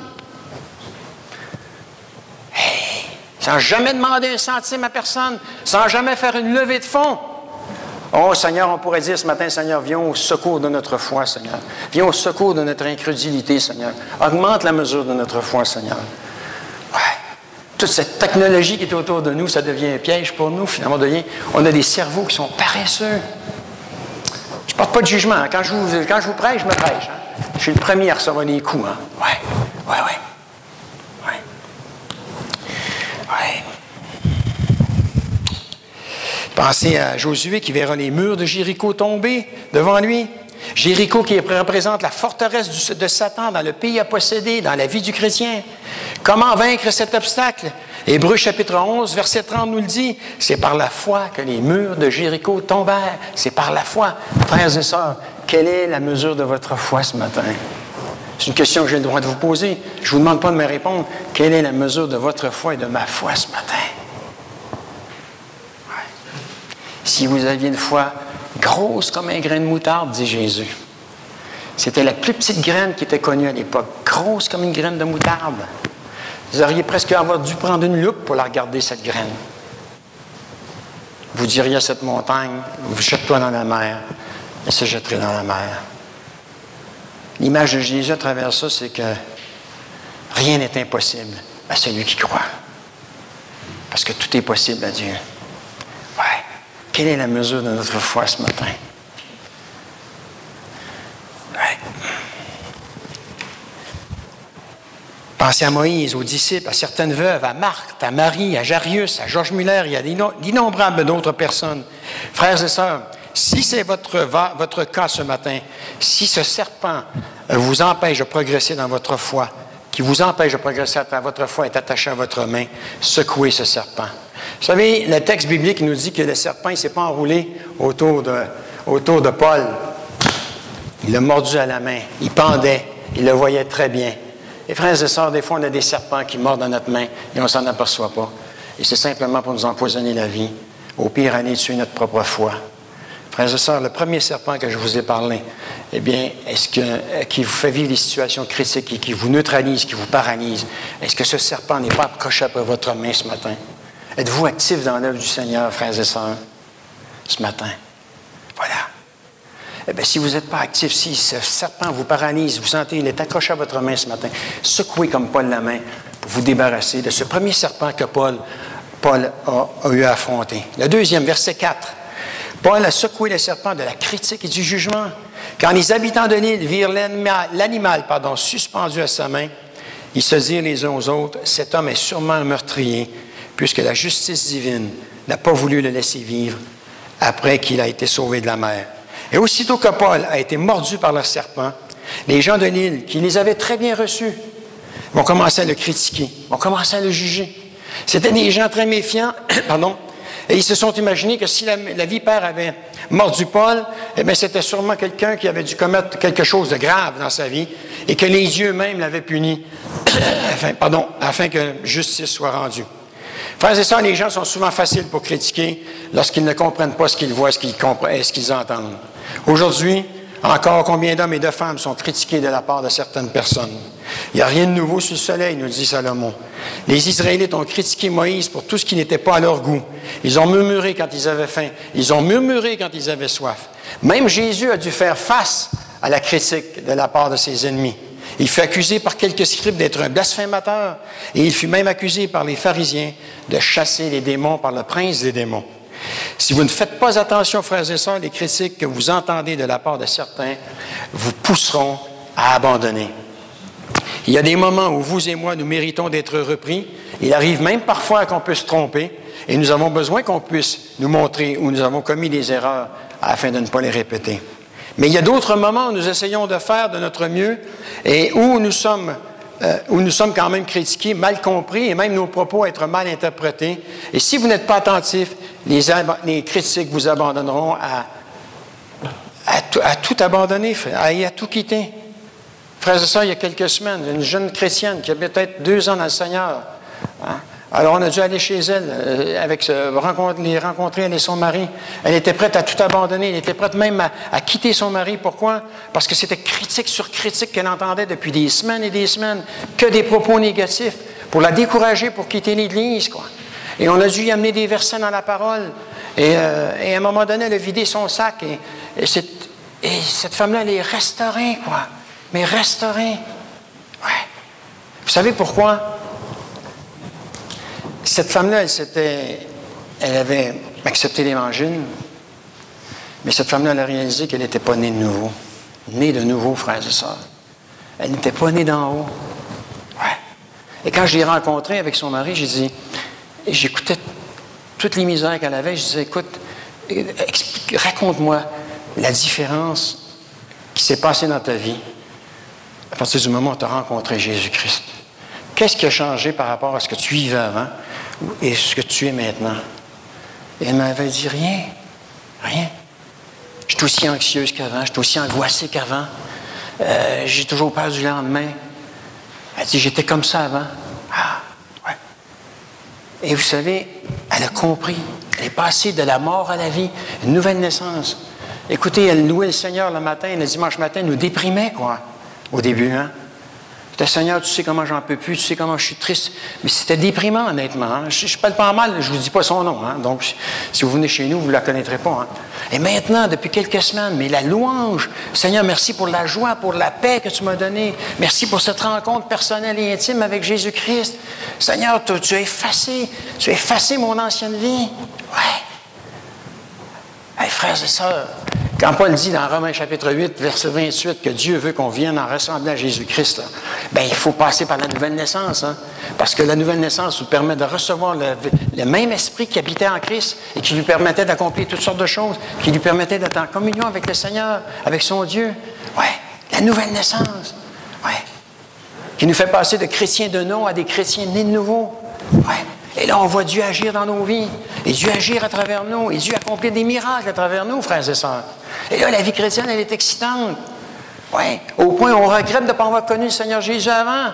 Hey, sans jamais demander un centime à personne, sans jamais faire une levée de fonds. Oh Seigneur, on pourrait dire ce matin, Seigneur, viens au secours de notre foi, Seigneur. Viens au secours de notre incrédulité, Seigneur. Augmente la mesure de notre foi, Seigneur. Ouais. Toute cette technologie qui est autour de nous, ça devient un piège pour nous. Finalement, devient, on a des cerveaux qui sont paresseux. Je ne porte pas de jugement. Hein. Quand, je vous, quand je vous prêche, je me prêche. Hein. Je suis le premier à recevoir des coups. Hein. Ouais, ouais, ouais. Ouais. Ouais. Pensez à Josué qui verra les murs de Jéricho tomber devant lui. Jéricho qui représente la forteresse de Satan dans le pays à posséder, dans la vie du chrétien. Comment vaincre cet obstacle? Hébreux chapitre onze, verset trente nous le dit. C'est par la foi que les murs de Jéricho tombèrent. C'est par la foi. Frères et sœurs, quelle est la mesure de votre foi ce matin? C'est une question que j'ai le droit de vous poser. Je ne vous demande pas de me répondre. Quelle est la mesure de votre foi et de ma foi ce matin? Si vous aviez une foi grosse comme un grain de moutarde, dit Jésus. C'était la plus petite graine qui était connue à l'époque, grosse comme une graine de moutarde. Vous auriez presque avoir dû prendre une loupe pour la regarder, cette graine. Vous diriez à cette montagne, jette-toi dans la mer, elle se jetterait dans la mer. L'image de Jésus à travers ça, c'est que rien n'est impossible à celui qui croit. Parce que tout est possible à Dieu. Ouais. Quelle est la mesure de notre foi ce matin? Ouais. Pensez à Moïse, aux disciples, à certaines veuves, à Marthe, à Marie, à Jarius, à Georges Muller, il y a d'innombrables d'autres personnes. Frères et sœurs, si c'est votre, votre cas ce matin, si ce serpent vous empêche de progresser dans votre foi, qui vous empêche de progresser à votre foi est attaché à votre main, secouez ce serpent. Vous savez, le texte biblique nous dit que le serpent ne s'est pas enroulé autour de, autour de Paul. Il l'a mordu à la main. Il pendait. Il le voyait très bien. Et frères et sœurs, des fois, on a des serpents qui mordent dans notre main et on ne s'en aperçoit pas. Et c'est simplement pour nous empoisonner la vie. Au pire, aller tuer notre propre foi. Frères et sœurs, le premier serpent que je vous ai parlé, eh bien, est-ce que, qui vous fait vivre des situations critiques et qui vous neutralise, qui vous paralyse, est-ce que ce serpent n'est pas accroché après votre main ce matin? Êtes-vous actifs dans l'œuvre du Seigneur, frères et sœurs, ce matin? Voilà. Eh bien, si vous n'êtes pas actifs, si ce serpent vous paralyse, vous sentez, il est accroché à votre main ce matin, secouez comme Paul la main pour vous débarrasser de ce premier serpent que Paul, Paul a, a eu à affronter. Le deuxième, verset quatre. Paul a secoué le serpent de la critique et du jugement. Quand les habitants de l'île virent l'animal, l'animal pardon, suspendu à sa main, ils se dirent les uns aux autres, « Cet homme est sûrement un meurtrier, puisque la justice divine n'a pas voulu le laisser vivre après qu'il a été sauvé de la mer. » Et aussitôt que Paul a été mordu par le serpent, les gens de l'île, qui les avaient très bien reçus, vont commencer à le critiquer, vont commencer à le juger. C'était des gens très méfiants, pardon, et ils se sont imaginés que si la, la vipère avait mordu Paul, eh bien, c'était sûrement quelqu'un qui avait dû commettre quelque chose de grave dans sa vie et que les dieux même l'avaient puni, afin, pardon, afin que justice soit rendue. Frères et sœurs, les gens sont souvent faciles pour critiquer lorsqu'ils ne comprennent pas ce qu'ils voient, ce qu'ils comprennent, ce qu'ils entendent. Aujourd'hui, encore, combien d'hommes et de femmes sont critiqués de la part de certaines personnes? Il n'y a rien de nouveau sous le soleil, nous dit Salomon. Les Israélites ont critiqué Moïse pour tout ce qui n'était pas à leur goût. Ils ont murmuré quand ils avaient faim. Ils ont murmuré quand ils avaient soif. Même Jésus a dû faire face à la critique de la part de ses ennemis. Il fut accusé par quelques scribes d'être un blasphémateur et il fut même accusé par les pharisiens de chasser les démons par le prince des démons. Si vous ne faites pas attention, frères et sœurs, les critiques que vous entendez de la part de certains vous pousseront à abandonner. Il y a des moments où vous et moi, nous méritons d'être repris. Il arrive même parfois qu'on peut se tromper et nous avons besoin qu'on puisse nous montrer où nous avons commis des erreurs afin de ne pas les répéter. Mais il y a d'autres moments où nous essayons de faire de notre mieux et où nous sommes, euh, où nous sommes quand même critiqués, mal compris et même nos propos être mal interprétés. Et si vous n'êtes pas attentif, les, ab- les critiques vous abandonneront à, à, tout, à tout abandonner, à, à tout quitter. Frères et sœurs, il y a quelques semaines, une jeune chrétienne qui a peut-être deux ans dans le Seigneur, hein, Alors, on a dû aller chez elle, euh, avec ce, rencontrer, les rencontrer, elle et son mari. Elle était prête à tout abandonner. Elle était prête même à, à quitter son mari. Pourquoi? Parce que c'était critique sur critique qu'elle entendait depuis des semaines et des semaines, que des propos négatifs, pour la décourager, pour quitter l'Église, quoi. Et on a dû y amener des versets dans la parole. Et, euh, et à un moment donné, elle a vidé son sac. Et, et, cette, et cette femme-là, elle est restaurée, quoi. Mais restaurée. Ouais. Vous savez pourquoi? Cette femme-là, elle, s'était, elle avait accepté l'Évangile, mais cette femme-là, elle a réalisé qu'elle n'était pas née de nouveau. Née de nouveau, frères et sœurs. Elle n'était pas née d'en haut. Ouais. Et quand je l'ai rencontrée avec son mari, j'ai dit, j'écoutais toutes les misères qu'elle avait, je disais, écoute, raconte-moi la différence qui s'est passée dans ta vie à partir du moment où tu as rencontré Jésus-Christ. Qu'est-ce qui a changé par rapport à ce que tu vivais avant et ce que tu es maintenant? Et elle m'avait dit rien. Rien. J'étais aussi anxieuse qu'avant, j'étais aussi angoissée qu'avant. Euh, j'ai toujours peur du lendemain. Elle dit, j'étais comme ça avant. Ah, ouais. Et vous savez, elle a compris. Elle est passée de la mort à la vie, une nouvelle naissance. Écoutez, elle louait le Seigneur le matin, le dimanche matin, elle nous déprimait, quoi, au début, hein? Seigneur, tu sais comment j'en peux plus, tu sais comment je suis triste. Mais c'était déprimant, honnêtement. Hein? Je ne parle pas mal, je ne vous dis pas son nom. Hein? Donc, si vous venez chez nous, vous ne la connaîtrez pas. Hein? Et maintenant, depuis quelques semaines, mais la louange, Seigneur, merci pour la joie, pour la paix que tu m'as donnée. Merci pour cette rencontre personnelle et intime avec Jésus-Christ. Seigneur, tu, tu as effacé, tu as effacé mon ancienne vie. Ouais. Hey, frères et sœurs, quand Paul dit dans Romains chapitre huit, verset vingt-huit, que Dieu veut qu'on vienne en ressembler à Jésus-Christ, là, bien, il faut passer par la nouvelle naissance. Hein, parce que la nouvelle naissance nous permet de recevoir le, le même esprit qui habitait en Christ et qui lui permettait d'accomplir toutes sortes de choses, qui lui permettait d'être en communion avec le Seigneur, avec son Dieu. Oui, la nouvelle naissance. Oui. Qui nous fait passer de chrétiens de nom à des chrétiens nés de nouveau. Oui. Et là, on voit Dieu agir dans nos vies. Et Dieu agir à travers nous. Et Dieu accomplir des miracles à travers nous, frères et sœurs. Et là, la vie chrétienne, elle est excitante. Oui. Au point où on regrette de ne pas avoir connu le Seigneur Jésus avant.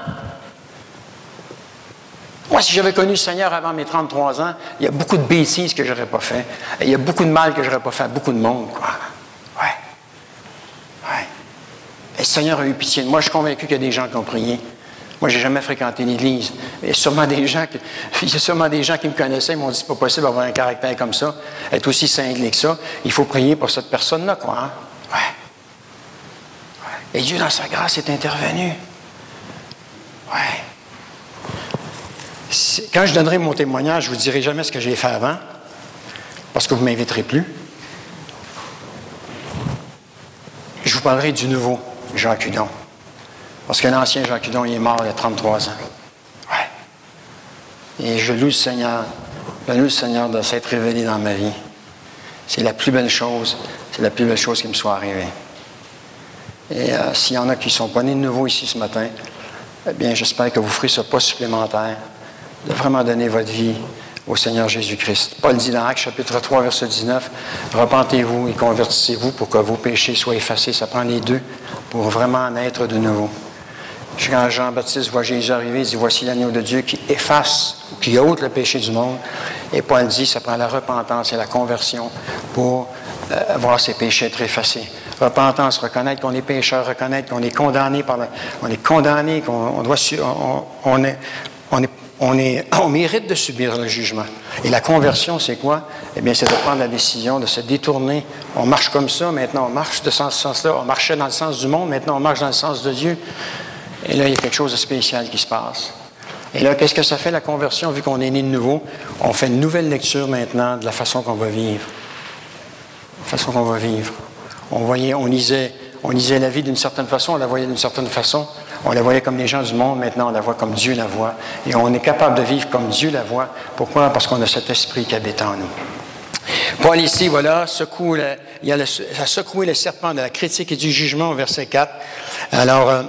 Moi, si j'avais connu le Seigneur avant mes trente-trois ans, il y a beaucoup de bêtises que je n'aurais pas fait. Et il y a beaucoup de mal que je n'aurais pas fait à beaucoup de monde, quoi. Oui. Oui. Et le Seigneur a eu pitié de moi. Je suis convaincu qu'il y a des gens qui ont prié. Moi, je n'ai jamais fréquenté l'Église. Il y a sûrement des gens qui, il y a sûrement des gens qui me connaissaient et m'ont dit, c'est pas possible d'avoir un caractère comme ça, être aussi cinglé que ça. Il faut prier pour cette personne-là, quoi. Hein? Ouais. Ouais. Et Dieu, dans sa grâce, est intervenu. Ouais. C'est, quand je donnerai mon témoignage, je ne vous dirai jamais ce que j'ai fait avant, parce que vous ne m'inviterez plus. Je vous parlerai du nouveau Jacques Hudon. Parce que l'ancien Jacques Hudon, il est mort il y a trente-trois ans. Ouais. Et je loue le Seigneur. Je loue le Seigneur de s'être révélé dans ma vie. C'est la plus belle chose. C'est la plus belle chose qui me soit arrivée. Et euh, s'il y en a qui ne sont pas nés de nouveau ici ce matin, eh bien, j'espère que vous ferez ce pas supplémentaire de vraiment donner votre vie au Seigneur Jésus-Christ. Paul dit dans Actes chapitre trois, verset dix-neuf, « Repentez-vous et convertissez-vous pour que vos péchés soient effacés. » Ça prend les deux pour vraiment naître de nouveau. Quand Jean-Baptiste voit Jésus arriver, il dit « Voici l'agneau de Dieu qui efface, qui ôte le péché du monde. » Et Paul dit « Ça prend la repentance et la conversion pour euh, voir ses péchés être effacés. » Repentance, reconnaître qu'on est pécheur, reconnaître qu'on est condamné par le, on est condamné, qu'on on doit, on, on est, on est On, est, on mérite de subir le jugement. Et la conversion, c'est quoi? Eh bien, c'est de prendre la décision de se détourner. On marche comme ça, maintenant on marche de ce sens-là. On marchait dans le sens du monde, maintenant on marche dans le sens de Dieu. Et là, il y a quelque chose de spécial qui se passe. Et là, qu'est-ce que ça fait, la conversion, vu qu'on est né de nouveau? On fait une nouvelle lecture maintenant de la façon qu'on va vivre. La façon qu'on va vivre. On voyait, on lisait, on lisait la vie d'une certaine façon, on la voyait d'une certaine façon. On la voyait comme les gens du monde, maintenant on la voit comme Dieu la voit. Et on est capable de vivre comme Dieu la voit. Pourquoi? Parce qu'on a cet esprit qui habite en nous. Paul ici, voilà, secoue le, il a, le, a secoué le serpent de la critique et du jugement au verset quatre. Alors, euh,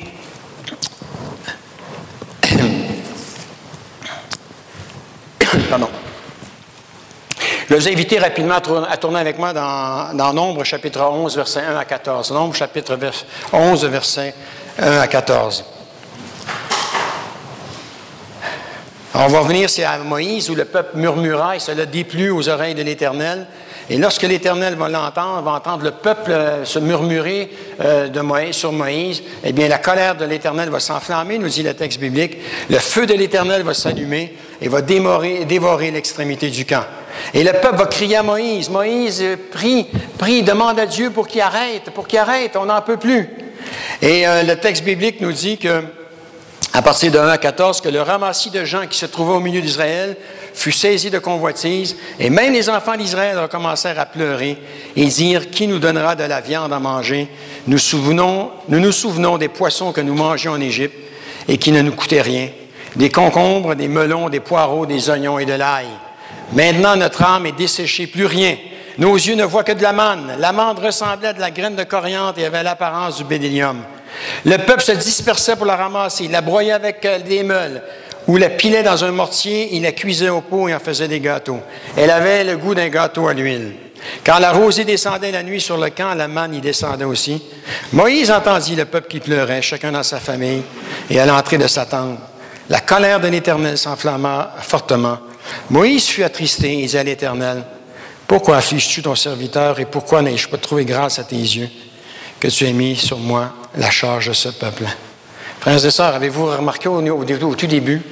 pardon. Je vais vous inviter rapidement à tourner, à tourner avec moi dans, dans Nombre, chapitre onze, versets un à quatorze. Nombre, chapitre onze, versets un à quatorze. On va revenir, c'est à Moïse où le peuple murmura et cela déplut aux oreilles de l'Éternel. Et lorsque l'Éternel va l'entendre, va entendre le peuple euh, se murmurer euh, de Moïse, sur Moïse, eh bien la colère de l'Éternel va s'enflammer, nous dit le texte biblique. Le feu de l'Éternel va s'allumer et va démorer, dévorer l'extrémité du camp. Et le peuple va crier à Moïse, Moïse, prie, prie, demande à Dieu pour qu'il arrête, pour qu'il arrête, on n'en peut plus. Et euh, le texte biblique nous dit que, à partir de un à quatorze, que le ramassis de gens qui se trouvaient au milieu d'Israël fut saisi de convoitise, et même les enfants d'Israël recommencèrent à pleurer et dire, qui nous donnera de la viande à manger? Nous, souvenons, nous nous souvenons des poissons que nous mangions en Égypte et qui ne nous coûtaient rien, des concombres, des melons, des poireaux, des oignons et de l'ail. Maintenant, notre âme est desséchée, plus rien. Nos yeux ne voient que de la manne. L'amande ressemblait à de la graine de coriandre et avait l'apparence du bédélium. Le peuple se dispersait pour la ramasser. Il la broyait avec des meules ou la pilait dans un mortier. Il la cuisait au pot et en faisait des gâteaux. Elle avait le goût d'un gâteau à l'huile. Quand la rosée descendait la nuit sur le camp, la manne y descendait aussi. Moïse entendit le peuple qui pleurait, chacun dans sa famille, et à l'entrée de sa tente. La colère de l'Éternel s'enflamma fortement. Moïse fut attristé et dit à l'Éternel, « Pourquoi affliges-tu ton serviteur et pourquoi n'ai-je pas trouvé grâce à tes yeux que tu aies mis sur moi la charge de ce peuple? » Frères et sœurs, avez-vous remarqué au, au, au tout début,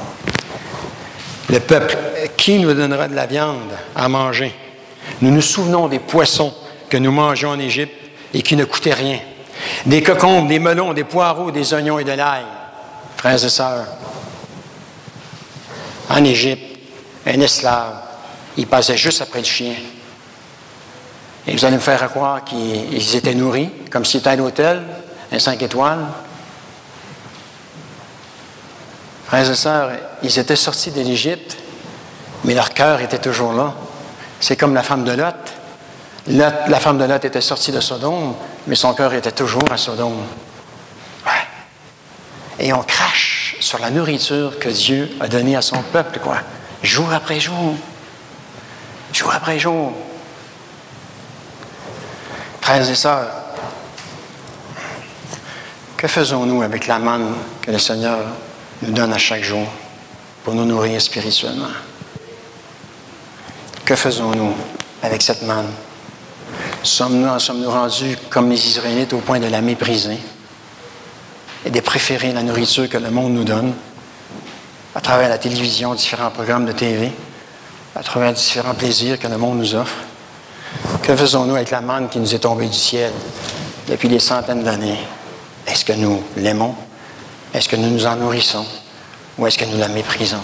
le peuple, qui nous donnera de la viande à manger? Nous nous souvenons des poissons que nous mangeons en Égypte et qui ne coûtaient rien. Des cocombes, des melons, des poireaux, des oignons et de l'ail. Frères et sœurs, en Égypte, un esclave, il passait juste après le chien. Et vous allez me faire croire qu'ils étaient nourris, comme s'ils étaient à l'hôtel, un cinq étoiles. Frères et sœurs, ils étaient sortis de l'Égypte, mais leur cœur était toujours là. C'est comme la femme de Lot. Lot. La femme de Lot était sortie de Sodome, mais son cœur était toujours à Sodome. Ouais. Et on crache sur la nourriture que Dieu a donnée à son peuple, quoi. Jour après jour. Jour après jour. Frères et sœurs, que faisons-nous avec la manne que le Seigneur nous donne à chaque jour pour nous nourrir spirituellement? Que faisons-nous avec cette manne? Sommes-nous, sommes-nous rendus comme les Israélites au point de la mépriser et de préférer la nourriture que le monde nous donne à travers la télévision, différents programmes de T V, à travers différents plaisirs que le monde nous offre? Que faisons-nous avec la manne qui nous est tombée du ciel depuis des centaines d'années? Est-ce que nous l'aimons? Est-ce que nous nous en nourrissons? Ou est-ce que nous la méprisons?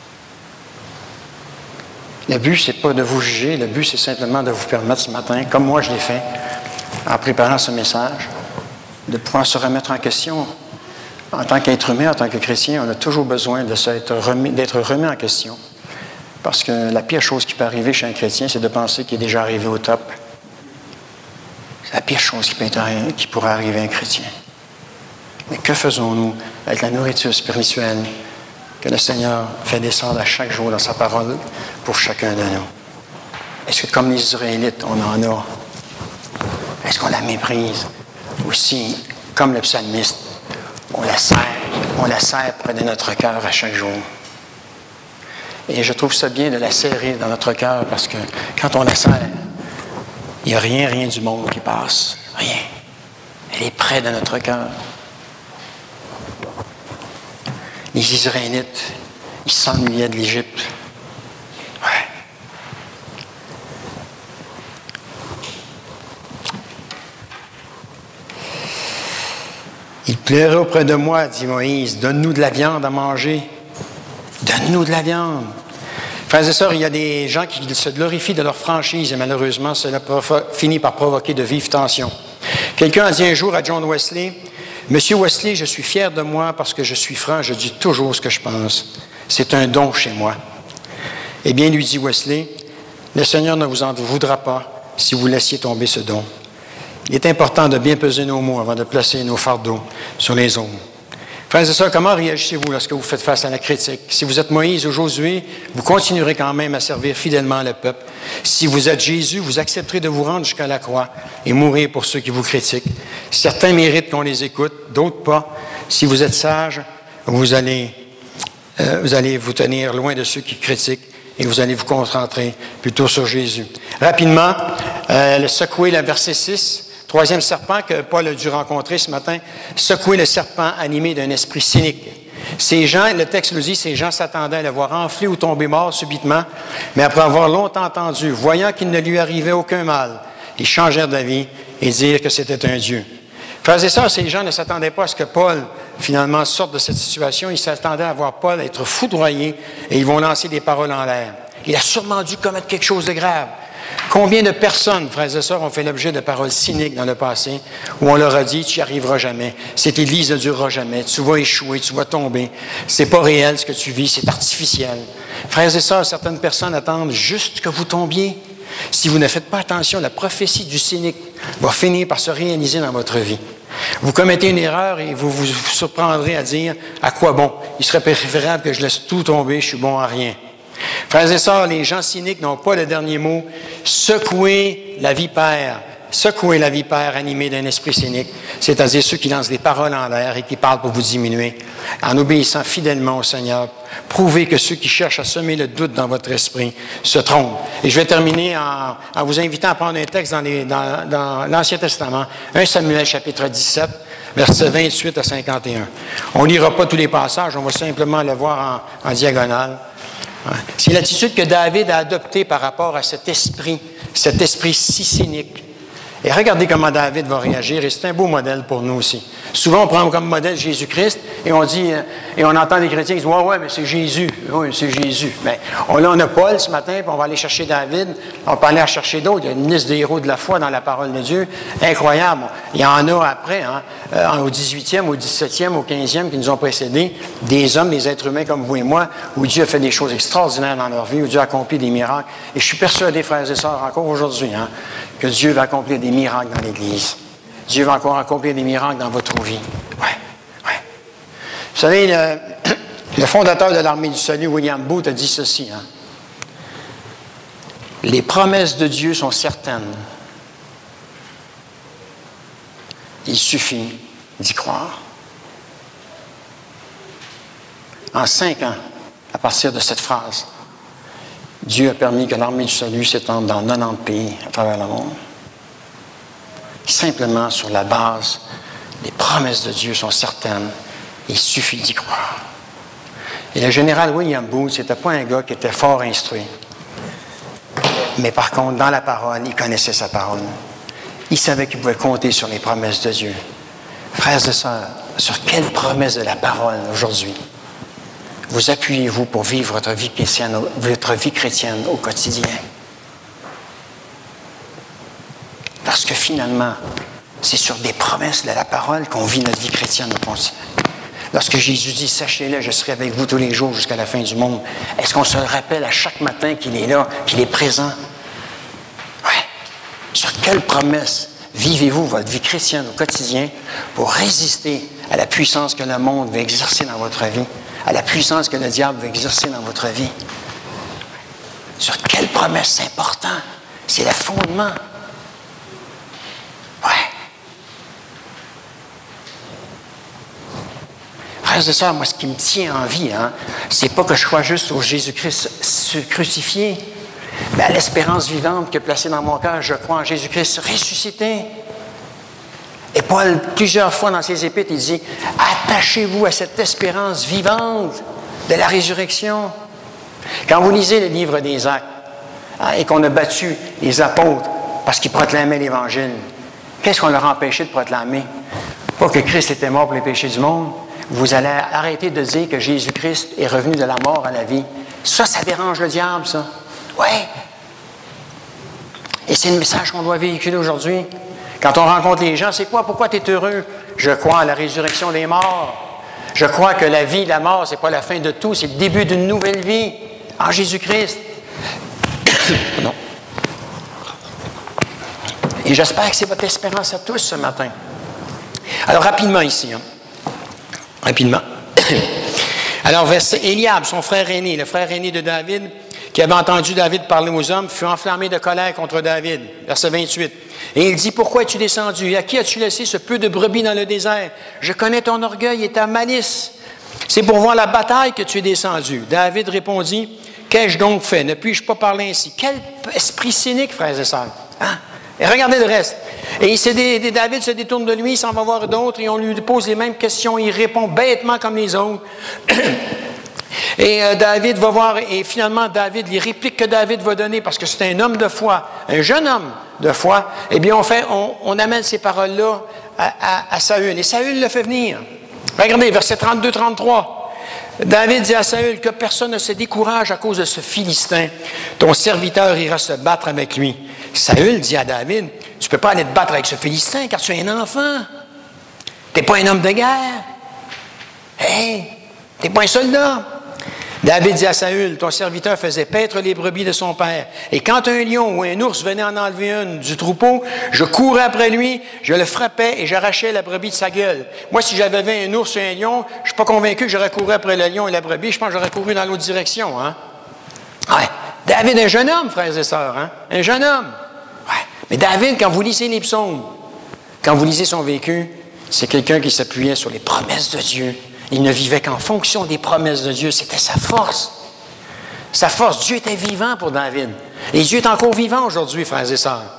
Le but, ce n'est pas de vous juger, le but, c'est simplement de vous permettre ce matin, comme moi je l'ai fait, en préparant ce message, de pouvoir se remettre en question. En tant qu'être humain, en tant que chrétien, on a toujours besoin de s'être remis, d'être remis en question. Parce que la pire chose qui peut arriver chez un chrétien, c'est de penser qu'il est déjà arrivé au top. C'est la pire chose qui, peut être, qui pourrait arriver à un chrétien. Mais que faisons-nous avec la nourriture spirituelle que le Seigneur fait descendre à chaque jour dans sa parole pour chacun de nous? Est-ce que comme les Israélites, on en a? Est-ce qu'on la méprise? Ou si, comme le psalmiste, on la serre, on la serre près de notre cœur à chaque jour? Et je trouve ça bien de la serrer dans notre cœur parce que quand on la serre, il n'y a rien, rien du monde qui passe. Rien. Elle est près de notre cœur. Les Israélites, ils s'ennuyaient de l'Égypte. Ouais. Il pleurait auprès de moi, dit Moïse, donne-nous de la viande à manger. Donne-nous de la viande. Frères et sœurs, il y a des gens qui se glorifient de leur franchise et malheureusement, cela provo- finit par provoquer de vives tensions. Quelqu'un a dit un jour à John Wesley, « Monsieur Wesley, je suis fier de moi parce que je suis franc, je dis toujours ce que je pense. C'est un don chez moi. » Eh bien, lui dit Wesley, « Le Seigneur ne vous en voudra pas si vous laissiez tomber ce don. Il est important de bien peser nos mots avant de placer nos fardeaux sur les autres. » Frères et sœurs, comment réagissez-vous lorsque vous faites face à la critique? Si vous êtes Moïse ou Josué, vous continuerez quand même à servir fidèlement le peuple. Si vous êtes Jésus, vous accepterez de vous rendre jusqu'à la croix et mourir pour ceux qui vous critiquent. Certains méritent qu'on les écoute, d'autres pas. Si vous êtes sage, vous allez euh, vous allez vous tenir loin de ceux qui critiquent et vous allez vous concentrer plutôt sur Jésus. Rapidement, euh, le secouer, le verset six, troisième serpent que Paul a dû rencontrer ce matin, secouer le serpent animé d'un esprit cynique. Ces gens, le texte nous dit, ces gens s'attendaient à le voir enfler ou tomber mort subitement, mais après avoir longtemps entendu, voyant qu'il ne lui arrivait aucun mal, ils changèrent d'avis et dirent que c'était un Dieu. Frères et sœurs, ces gens ne s'attendaient pas à ce que Paul, finalement, sorte de cette situation. Ils s'attendaient à voir Paul être foudroyé et ils vont lancer des paroles en l'air. Il a sûrement dû commettre quelque chose de grave. Combien de personnes, frères et sœurs, ont fait l'objet de paroles cyniques dans le passé où on leur a dit « tu n'y arriveras jamais, cette Église ne durera jamais, tu vas échouer, tu vas tomber, c'est pas réel ce que tu vis, c'est artificiel. » Frères et sœurs, certaines personnes attendent juste que vous tombiez. Si vous ne faites pas attention, la prophétie du cynique va finir par se réaliser dans votre vie. Vous commettez une erreur et vous vous surprendrez à dire « à quoi bon? Il serait préférable que je laisse tout tomber, je suis bon à rien. » Frères et sœurs, les gens cyniques n'ont pas le dernier mot. Secouez la vipère. Secouez la vipère animée d'un esprit cynique, c'est-à-dire ceux qui lancent des paroles en l'air et qui parlent pour vous diminuer. En obéissant fidèlement au Seigneur, prouvez que ceux qui cherchent à semer le doute dans votre esprit se trompent. Et je vais terminer en, en vous invitant à prendre un texte dans, les, dans, dans l'Ancien Testament, premier Samuel chapitre dix-sept, versets vingt-huit à cinquante et un. On ne lira pas tous les passages, on va simplement le voir en, en diagonale. C'est l'attitude que David a adoptée par rapport à cet esprit, cet esprit si cynique. Et regardez comment David va réagir, et c'est un beau modèle pour nous aussi. Souvent, on prend comme modèle Jésus-Christ, et on dit, et on entend des chrétiens qui disent « Ouais, ouais, mais c'est Jésus. Oui, c'est Jésus. » Mais on, là, on a Paul ce matin, puis on va aller chercher David, on peut aller chercher d'autres. Il y a une liste des héros de la foi dans la parole de Dieu. Incroyable. Il y en a après, hein, au dix-huitième, au dix-septième, au quinzième, qui nous ont précédés, des hommes, des êtres humains comme vous et moi, où Dieu a fait des choses extraordinaires dans leur vie, où Dieu a accompli des miracles. Et je suis persuadé, frères et sœurs, encore aujourd'hui, hein, que Dieu va accomplir des miracles dans l'Église. Dieu va encore accomplir des miracles dans votre vie. Oui, oui. Vous savez, le, le fondateur de l'Armée du Salut, William Booth, a dit ceci. Hein? Les promesses de Dieu sont certaines. Il suffit d'y croire. En cinq ans, à partir de cette phrase, Dieu a permis que l'Armée du Salut s'étende dans quatre-vingt-dix pays à travers le monde. Simplement sur la base, les promesses de Dieu sont certaines, il suffit d'y croire. Et le général William Booth, ce n'était pas un gars qui était fort instruit. Mais par contre, dans la parole, il connaissait sa parole. Il savait qu'il pouvait compter sur les promesses de Dieu. Frères et sœurs, sur quelle promesse de la parole aujourd'hui vous appuyez-vous pour vivre votre vie chrétienne, votre vie chrétienne au quotidien? Parce que finalement, c'est sur des promesses de la parole qu'on vit notre vie chrétienne au continent. Lorsque Jésus dit « Sachez-le, je serai avec vous tous les jours jusqu'à la fin du monde », est-ce qu'on se rappelle à chaque matin qu'il est là, qu'il est présent? Oui. Sur quelle promesse vivez-vous votre vie chrétienne au quotidien pour résister à la puissance que le monde veut exercer dans votre vie, à la puissance que le diable veut exercer dans votre vie? Sur quelle promesse? C'est important. C'est le fondement. Ouais. Frères et sœurs, moi, ce qui me tient en vie, hein, c'est pas que je crois juste au Jésus-Christ crucifié, mais à l'espérance vivante que placée dans mon cœur, je crois en Jésus-Christ ressuscité. Et Paul, plusieurs fois dans ses épîtres, il dit « Attachez-vous à cette espérance vivante de la résurrection. » Quand vous lisez le livre des Actes, hein, et qu'on a battu les apôtres parce qu'ils proclamaient l'Évangile, qu'est-ce qu'on leur a empêché de proclamer? Pas que Christ était mort pour les péchés du monde. Vous allez arrêter de dire que Jésus-Christ est revenu de la mort à la vie. Ça, ça dérange le diable, ça. Oui. Et c'est le message qu'on doit véhiculer aujourd'hui. Quand on rencontre les gens, c'est quoi? Pourquoi tu es heureux? Je crois à la résurrection des morts. Je crois que la vie, la mort, ce n'est pas la fin de tout, c'est le début d'une nouvelle vie en Jésus-Christ. Non. Et j'espère que c'est votre espérance à tous ce matin. Alors, rapidement ici. Hein. Rapidement. Alors, verset Éliab, son frère aîné, le frère aîné de David, qui avait entendu David parler aux hommes, fut enflammé de colère contre David. Verset vingt-huit. Et il dit, « Pourquoi es-tu descendu? Et à qui as-tu laissé ce peu de brebis dans le désert? Je connais ton orgueil et ta malice. C'est pour voir la bataille que tu es descendu. David répondit, qu'ai-je donc fait? Ne puis-je pas parler ainsi? Quel esprit cynique, frères et sœurs. Hein? Et regardez le reste. Et il se dé, David se détourne de lui, il s'en va voir d'autres, et on lui pose les mêmes questions, il répond bêtement comme les autres. Et euh, David va voir, et finalement, David, les répliques que David va donner, parce que c'est un homme de foi, un jeune homme de foi, eh bien, on, fait, on, on amène ces paroles-là à, à, à Saül. Et Saül le fait venir. Regardez, verset trente-deux trente-trois. David dit à Saül que personne ne se décourage à cause de ce Philistin. Ton serviteur ira se battre avec lui. Saül dit à David, tu ne peux pas aller te battre avec ce Philistin car tu es un enfant. Tu n'es pas un homme de guerre. Hey, tu n'es pas un soldat. David dit à Saül, ton serviteur faisait paître les brebis de son père. Et quand un lion ou un ours venait en enlever une du troupeau, je courais après lui, je le frappais et j'arrachais la brebis de sa gueule. Moi, si j'avais vu un ours ou un lion, je ne suis pas convaincu que j'aurais couru après le lion et la brebis. Je pense que j'aurais couru dans l'autre direction. Hein? Ouais. David, un jeune homme, frères et sœurs. Hein? Un jeune homme. Ouais. Mais David, quand vous lisez les psaumes, quand vous lisez son vécu, c'est quelqu'un qui s'appuyait sur les promesses de Dieu. Il ne vivait qu'en fonction des promesses de Dieu. C'était sa force. Sa force. Dieu était vivant pour David. Et Dieu est encore vivant aujourd'hui, frères et sœurs.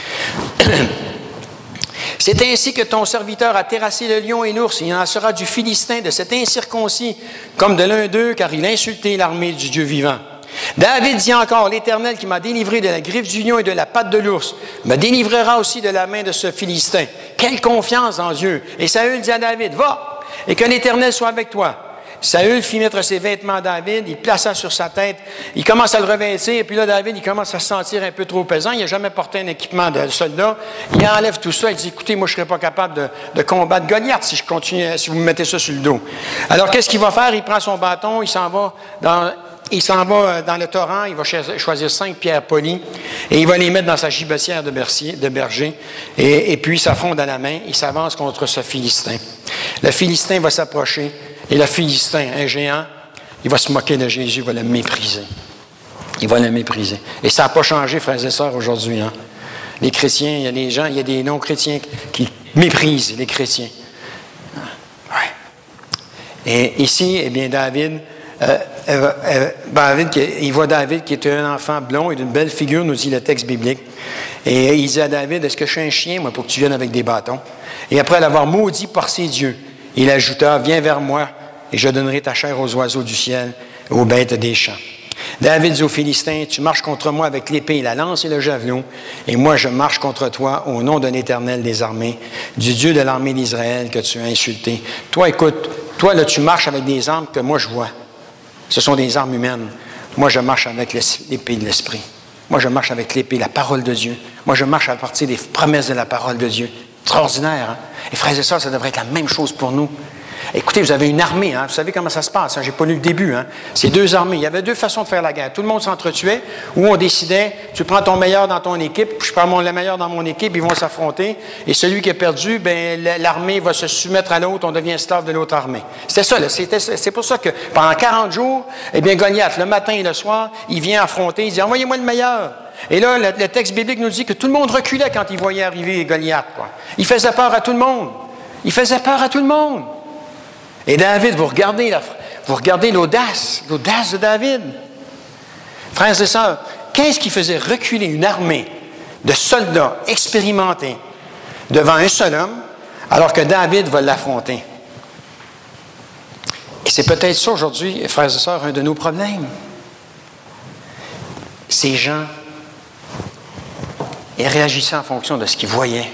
C'est ainsi que ton serviteur a terrassé le lion et l'ours. Il en sera du Philistin, de cet incirconcis, comme de l'un d'eux, car il a insulté l'armée du Dieu vivant. David dit encore, l'Éternel qui m'a délivré de la griffe du lion et de la patte de l'ours, me délivrera aussi de la main de ce Philistin. Quelle confiance en Dieu! Et Saül dit à David, va! Et que l'Éternel soit avec toi. Saül fit mettre ses vêtements à David, il plaça sur sa tête, il commence à le revêtir, et puis là, David, il commence à se sentir un peu trop pesant, il n'a jamais porté un équipement de soldat, il enlève tout ça, il dit, écoutez, moi, je ne serais pas capable de, de combattre Goliath si je continue, si vous me mettez ça sur le dos. Alors, qu'est-ce qu'il va faire? Il prend son bâton, il s'en va dans... Il s'en va dans le torrent, il va choisir cinq pierres polies et il va les mettre dans sa gibecière de, bercier, de berger et, et puis il s'affronte à la main, il s'avance contre ce Philistin. Le Philistin va s'approcher et le Philistin, un géant, il va se moquer de Jésus, il va le mépriser. Il va le mépriser. Et ça n'a pas changé, frères et sœurs, aujourd'hui. Hein? Les chrétiens, il y a des gens, il y a des non-chrétiens qui méprisent les chrétiens. Ouais. Et ici, eh bien, David... Euh, euh, euh, David, il voit David qui est un enfant blond et d'une belle figure, nous dit le texte biblique. Et il dit à David, est-ce que je suis un chien, moi, pour que tu viennes avec des bâtons? Et après l'avoir maudit par ses dieux, il ajouta, viens vers moi et je donnerai ta chair aux oiseaux du ciel et aux bêtes des champs. David dit aux Philistins, tu marches contre moi avec l'épée, la lance et le javelot, et moi je marche contre toi au nom de l'Éternel des armées, du Dieu de l'armée d'Israël que tu as insulté. Toi, écoute, toi, là, tu marches avec des armes que moi je vois. Ce sont des armes humaines. Moi, je marche avec l'épée de l'Esprit. Moi, je marche avec l'épée, la parole de Dieu. Moi, je marche à partir des promesses de la parole de Dieu. Extraordinaire, hein? Et frères et sœurs, ça devrait être la même chose pour nous. Écoutez, vous avez une armée, hein? Vous savez comment ça se passe, hein? Je n'ai pas lu le début. Hein? C'est deux armées. Il y avait deux façons de faire la guerre. Tout le monde s'entretuait, ou on décidait, tu prends ton meilleur dans ton équipe, puis je prends mon, le meilleur dans mon équipe, ils vont s'affronter, et celui qui a perdu, ben, l'armée va se soumettre à l'autre, on devient esclave de l'autre armée. C'était ça, là. C'était, c'est pour ça que pendant quarante jours, eh bien, Goliath, le matin et le soir, il vient affronter, il dit, envoyez-moi le meilleur. Et là, le, le texte biblique nous dit que tout le monde reculait quand il voyait arriver Goliath, quoi. Il faisait peur à tout le monde. Il faisait peur à tout le monde. Et David, vous regardez, la, vous regardez l'audace, l'audace de David. Frères et sœurs, qu'est-ce qui faisait reculer une armée de soldats expérimentés devant un seul homme, alors que David va l'affronter? Et c'est peut-être ça aujourd'hui, frères et sœurs, un de nos problèmes. Ces gens, ils réagissaient en fonction de ce qu'ils voyaient.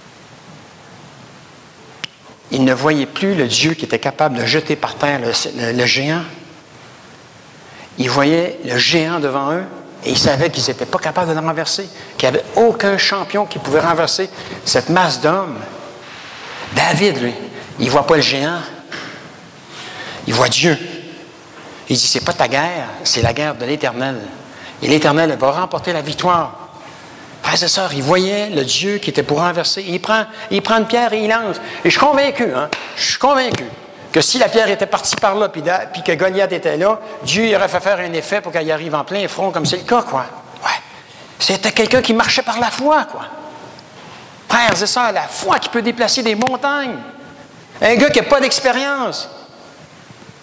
Ils ne voyaient plus le Dieu qui était capable de jeter par terre le, le, le géant. Ils voyaient le géant devant eux et ils savaient qu'ils n'étaient pas capables de le renverser, qu'il n'y avait aucun champion qui pouvait renverser cette masse d'hommes. David, lui, il ne voit pas le géant, il voit Dieu. Il dit, c'est pas ta guerre, c'est la guerre de l'Éternel. Et l'Éternel va remporter la victoire. Frères et sœurs, il voyait le Dieu qui était pour renverser. Il prend, il prend une pierre et il lance. Et je suis convaincu, hein, je suis convaincu que si la pierre était partie par là, puis, puis que Goliath était là, Dieu il aurait fait faire un effet pour qu'elle arrive en plein front, comme c'est le cas, quoi. Ouais. C'était quelqu'un qui marchait par la foi, quoi. Frères et sœurs, la foi qui peut déplacer des montagnes. Un gars qui n'a pas d'expérience.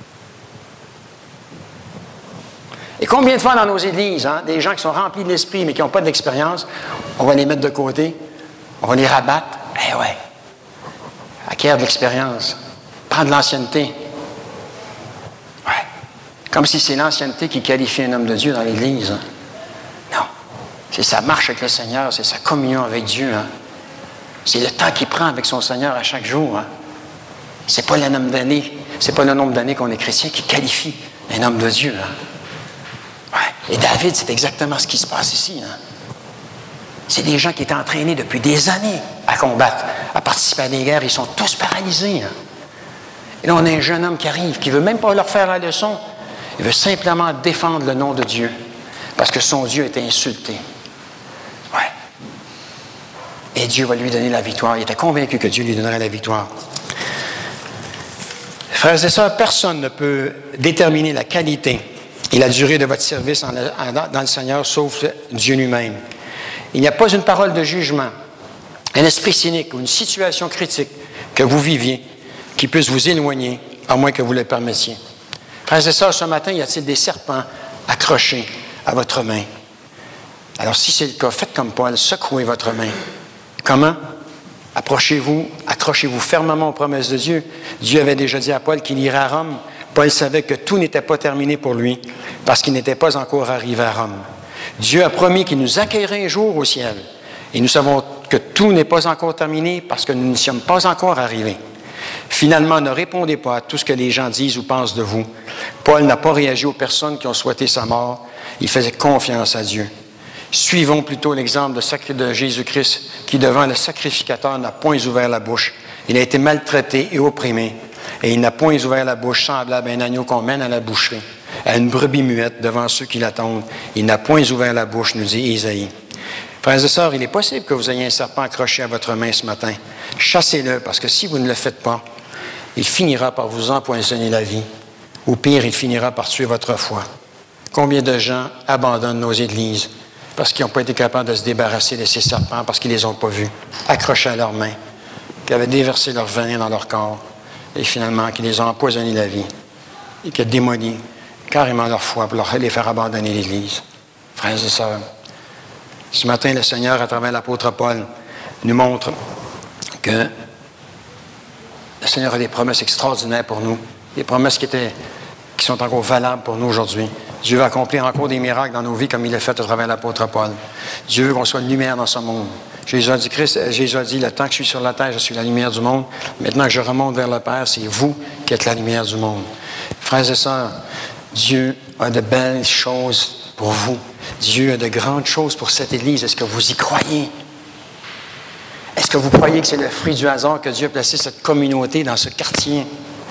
Et combien de fois dans nos églises, hein, des gens qui sont remplis de l'esprit mais qui n'ont pas d'expérience, on va les mettre de côté, on va les rabattre. Eh ouais, acquérir de l'expérience, prendre de l'ancienneté. Ouais. Comme si c'est l'ancienneté qui qualifie un homme de Dieu dans l'Église. Hein. Non. C'est sa marche avec le Seigneur, c'est sa communion avec Dieu. Hein. C'est le temps qu'il prend avec son Seigneur à chaque jour. Hein. C'est pas le nombre d'années, c'est pas le nombre d'années qu'on est chrétien qui qualifie un homme de Dieu. Hein. Ouais. Et David, c'est exactement ce qui se passe ici. Hein. C'est des gens qui étaient entraînés depuis des années à combattre, à participer à des guerres. Ils sont tous paralysés. Hein. Et là, on a un jeune homme qui arrive, qui ne veut même pas leur faire la leçon. Il veut simplement défendre le nom de Dieu, parce que son Dieu était insulté. Ouais. Et Dieu va lui donner la victoire. Il était convaincu que Dieu lui donnerait la victoire. Frères et sœurs, personne ne peut déterminer la qualité et la durée de votre service en, en, dans le Seigneur, sauf Dieu lui-même. Il n'y a pas une parole de jugement, un esprit cynique ou une situation critique que vous viviez qui puisse vous éloigner, à moins que vous le permettiez. Frères et sœurs, ce matin, y a-t-il des serpents accrochés à votre main? Alors, si c'est le cas, faites comme Paul, secouez votre main. Comment? Approchez-vous, accrochez-vous fermement aux promesses de Dieu. Dieu avait déjà dit à Paul qu'il irait à Rome. Paul savait que tout n'était pas terminé pour lui, parce qu'il n'était pas encore arrivé à Rome. Dieu a promis qu'il nous accueillerait un jour au ciel. Et nous savons que tout n'est pas encore terminé, parce que nous n'y sommes pas encore arrivés. Finalement, ne répondez pas à tout ce que les gens disent ou pensent de vous. Paul n'a pas réagi aux personnes qui ont souhaité sa mort. Il faisait confiance à Dieu. Suivons plutôt l'exemple de, de Jésus-Christ qui, devant le sacrificateur, n'a point ouvert la bouche. Il a été maltraité et opprimé. Et il n'a point ouvert la bouche semblable à un agneau qu'on mène à la boucherie, à une brebis muette devant ceux qui l'attendent. Il n'a point ouvert la bouche, nous dit Isaïe. Frères et sœurs, il est possible que vous ayez un serpent accroché à votre main ce matin. Chassez-le, parce que si vous ne le faites pas, il finira par vous empoisonner la vie. Ou pire, il finira par tuer votre foi. Combien de gens abandonnent nos églises parce qu'ils n'ont pas été capables de se débarrasser de ces serpents, parce qu'ils ne les ont pas vus, accrochés à leurs mains, qui avaient déversé leur venin dans leur corps, et finalement, qui les ont empoisonné la vie, et qui ont démoli carrément leur foi pour leur, les faire abandonner l'Église. Frères et sœurs, ce matin, le Seigneur, à travers l'apôtre Paul, nous montre que le Seigneur a des promesses extraordinaires pour nous, des promesses qui, étaient, qui sont encore valables pour nous aujourd'hui. Dieu va accomplir encore des miracles dans nos vies comme il l'a fait à travers l'apôtre Paul. Dieu veut qu'on soit une lumière dans ce monde. Jésus a dit, Christ, Jésus a dit, le temps que je suis sur la terre, je suis la lumière du monde. Maintenant que je remonte vers le Père, c'est vous qui êtes la lumière du monde. Frères et sœurs, Dieu a de belles choses pour vous. Dieu a de grandes choses pour cette Église. Est-ce que vous y croyez? Est-ce que vous croyez que c'est le fruit du hasard que Dieu a placé cette communauté dans ce quartier?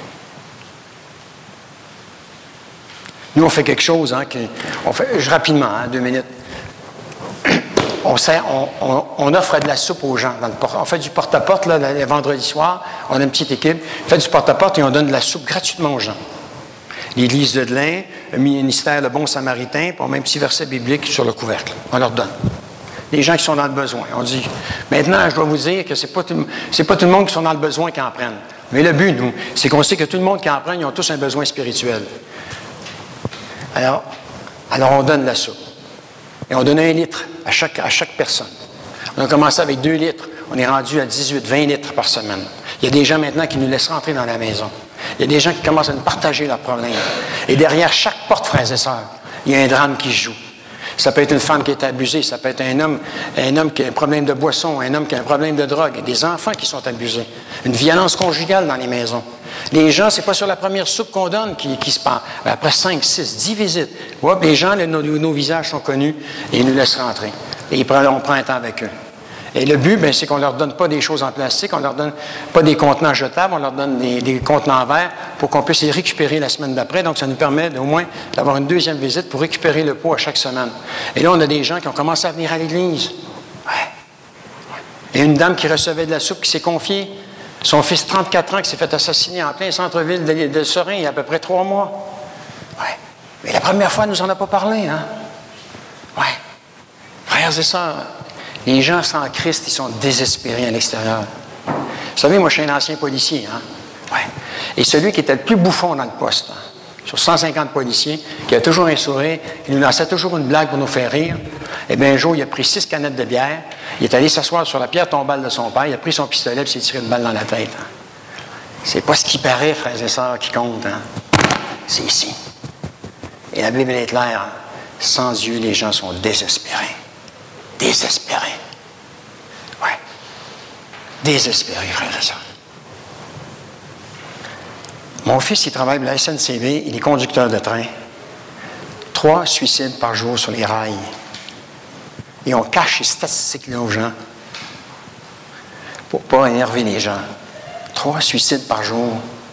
Nous, on fait quelque chose, hein, qui, on fait, je, rapidement, hein, deux minutes. On, sert, on, on, on offre de la soupe aux gens. Dans le port, on fait du porte-à-porte, là, le vendredi soir. On a une petite équipe. On fait du porte-à-porte et on donne de la soupe gratuitement aux gens. L'Église de Delin, le ministère Le Bon Samaritain, puis on met un petit verset biblique sur le couvercle. On leur donne. Les gens qui sont dans le besoin. On dit, maintenant, je dois vous dire que ce n'est pas, pas tout le monde qui sont dans le besoin qui en prennent. Mais le but, nous, c'est qu'on sait que tout le monde qui en prend, ils ont tous un besoin spirituel. Alors, alors on donne la soupe. Et on donne un litre à chaque, à chaque personne. On a commencé avec deux litres. On est rendu à dix-huit, vingt litres par semaine. Il y a des gens maintenant qui nous laissent rentrer dans la maison. Il y a des gens qui commencent à nous partager leurs problèmes. Et derrière chaque porte, frères et sœurs, il y a un drame qui se joue. Ça peut être une femme qui est abusée, ça peut être un homme, un homme qui a un problème de boisson, un homme qui a un problème de drogue, des enfants qui sont abusés, une violence conjugale dans les maisons. Les gens, c'est pas sur la première soupe qu'on donne qui, qui se passe. Après cinq, six, dix visites, hop, les gens, les, nos, nos visages sont connus et ils nous laissent rentrer. Et ils prennent, on prend un temps avec eux. Et le but, bien, c'est qu'on ne leur donne pas des choses en plastique, on ne leur donne pas des contenants jetables, on leur donne des, des contenants en verre pour qu'on puisse les récupérer la semaine d'après. Donc, ça nous permet au moins d'avoir une deuxième visite pour récupérer le pot à chaque semaine. Et là, on a des gens qui ont commencé à venir à l'Église. Ouais. Et une dame qui recevait de la soupe qui s'est confiée. Son fils, trente-quatre ans, qui s'est fait assassiner en plein centre-ville de, de Serein il y a à peu près trois mois. Ouais. Mais la première fois, elle ne nous en a pas parlé, hein? Ouais. Frères et sœurs, les gens sans Christ, ils sont désespérés à l'extérieur. Vous savez, moi, je suis un ancien policier, hein? Ouais. Et celui qui était le plus bouffon dans le poste, hein, sur cent cinquante policiers, qui a toujours un sourire, il nous lançait toujours une blague pour nous faire rire. Eh bien, un jour, il a pris six canettes de bière, il est allé s'asseoir sur la pierre tombale de son père, il a pris son pistolet et s'est tiré une balle dans la tête. Hein. C'est pas ce qui paraît, frères et sœurs, qui compte. Hein. C'est ici. Et la Bible est claire. Hein. Sans Dieu, les gens sont désespérés. Désespérés. Oui. Désespérés, frères et sœurs. Mon fils, il travaille pour la S N C B, il est conducteur de train. Trois suicides par jour sur les rails. Et on cache ces statistiques-là aux gens pour ne pas énerver les gens. Trois suicides par jour.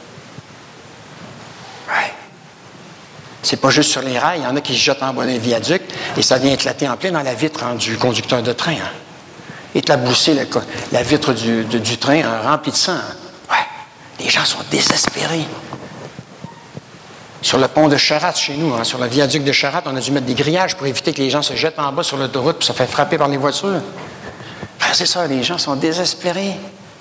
Ouais. C'est pas juste sur les rails, il y en a qui se jettent en bas d'un viaduc et ça vient éclater en plein dans la vitre hein, du conducteur de train. Hein. Éclabousser la, la vitre du, de, du train hein, remplie de sang. Hein. Ouais. Les gens sont désespérés. Sur le pont de Charette, chez nous, hein, sur le viaduc de Charette, on a dû mettre des grillages pour éviter que les gens se jettent en bas sur l'autoroute puis ça fait frapper par les voitures. Frère, c'est ça, les gens sont désespérés.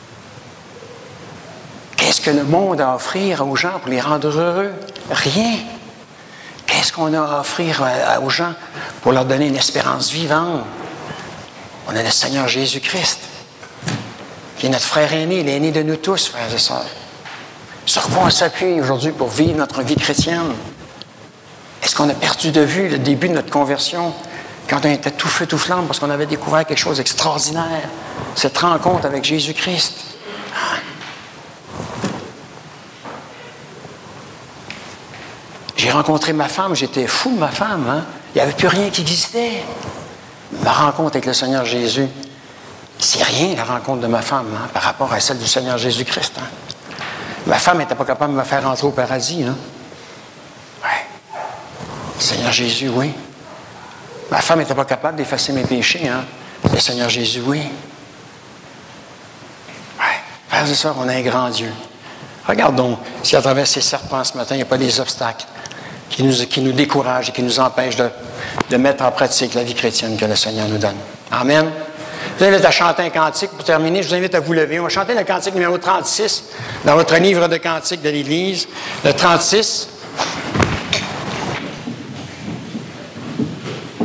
Qu'est-ce que le monde a à offrir aux gens pour les rendre heureux? Rien. Qu'est-ce qu'on a à offrir aux gens pour leur donner une espérance vivante? On a le Seigneur Jésus-Christ, qui est notre frère aîné, l'aîné de nous tous, frères et sœurs. Sur quoi on s'appuie aujourd'hui pour vivre notre vie chrétienne? Est-ce qu'on a perdu de vue le début de notre conversion, quand on était tout feu, tout flamme, parce qu'on avait découvert quelque chose d'extraordinaire, cette rencontre avec Jésus-Christ? Hein? J'ai rencontré ma femme, j'étais fou de ma femme. Hein? Il n'y avait plus rien qui existait. Ma rencontre avec le Seigneur Jésus, c'est rien la rencontre de ma femme hein, par rapport à celle du Seigneur Jésus-Christ. Hein? Ma femme n'était pas capable de me faire entrer au paradis. Hein? Ouais. Le Seigneur Jésus, oui. Ma femme n'était pas capable d'effacer mes péchés. Hein? Le Seigneur Jésus, oui. Ouais. Frères et sœurs, on a un grand Dieu. Regardons si à travers ces serpents ce matin, il n'y a pas des obstacles qui nous, qui nous découragent et qui nous empêchent de, de mettre en pratique la vie chrétienne que le Seigneur nous donne. Amen. Je vous invite à chanter un cantique. Pour terminer, je vous invite à vous lever. On va chanter le cantique numéro trente-six dans votre livre de cantiques de l'Église. Le trente-six.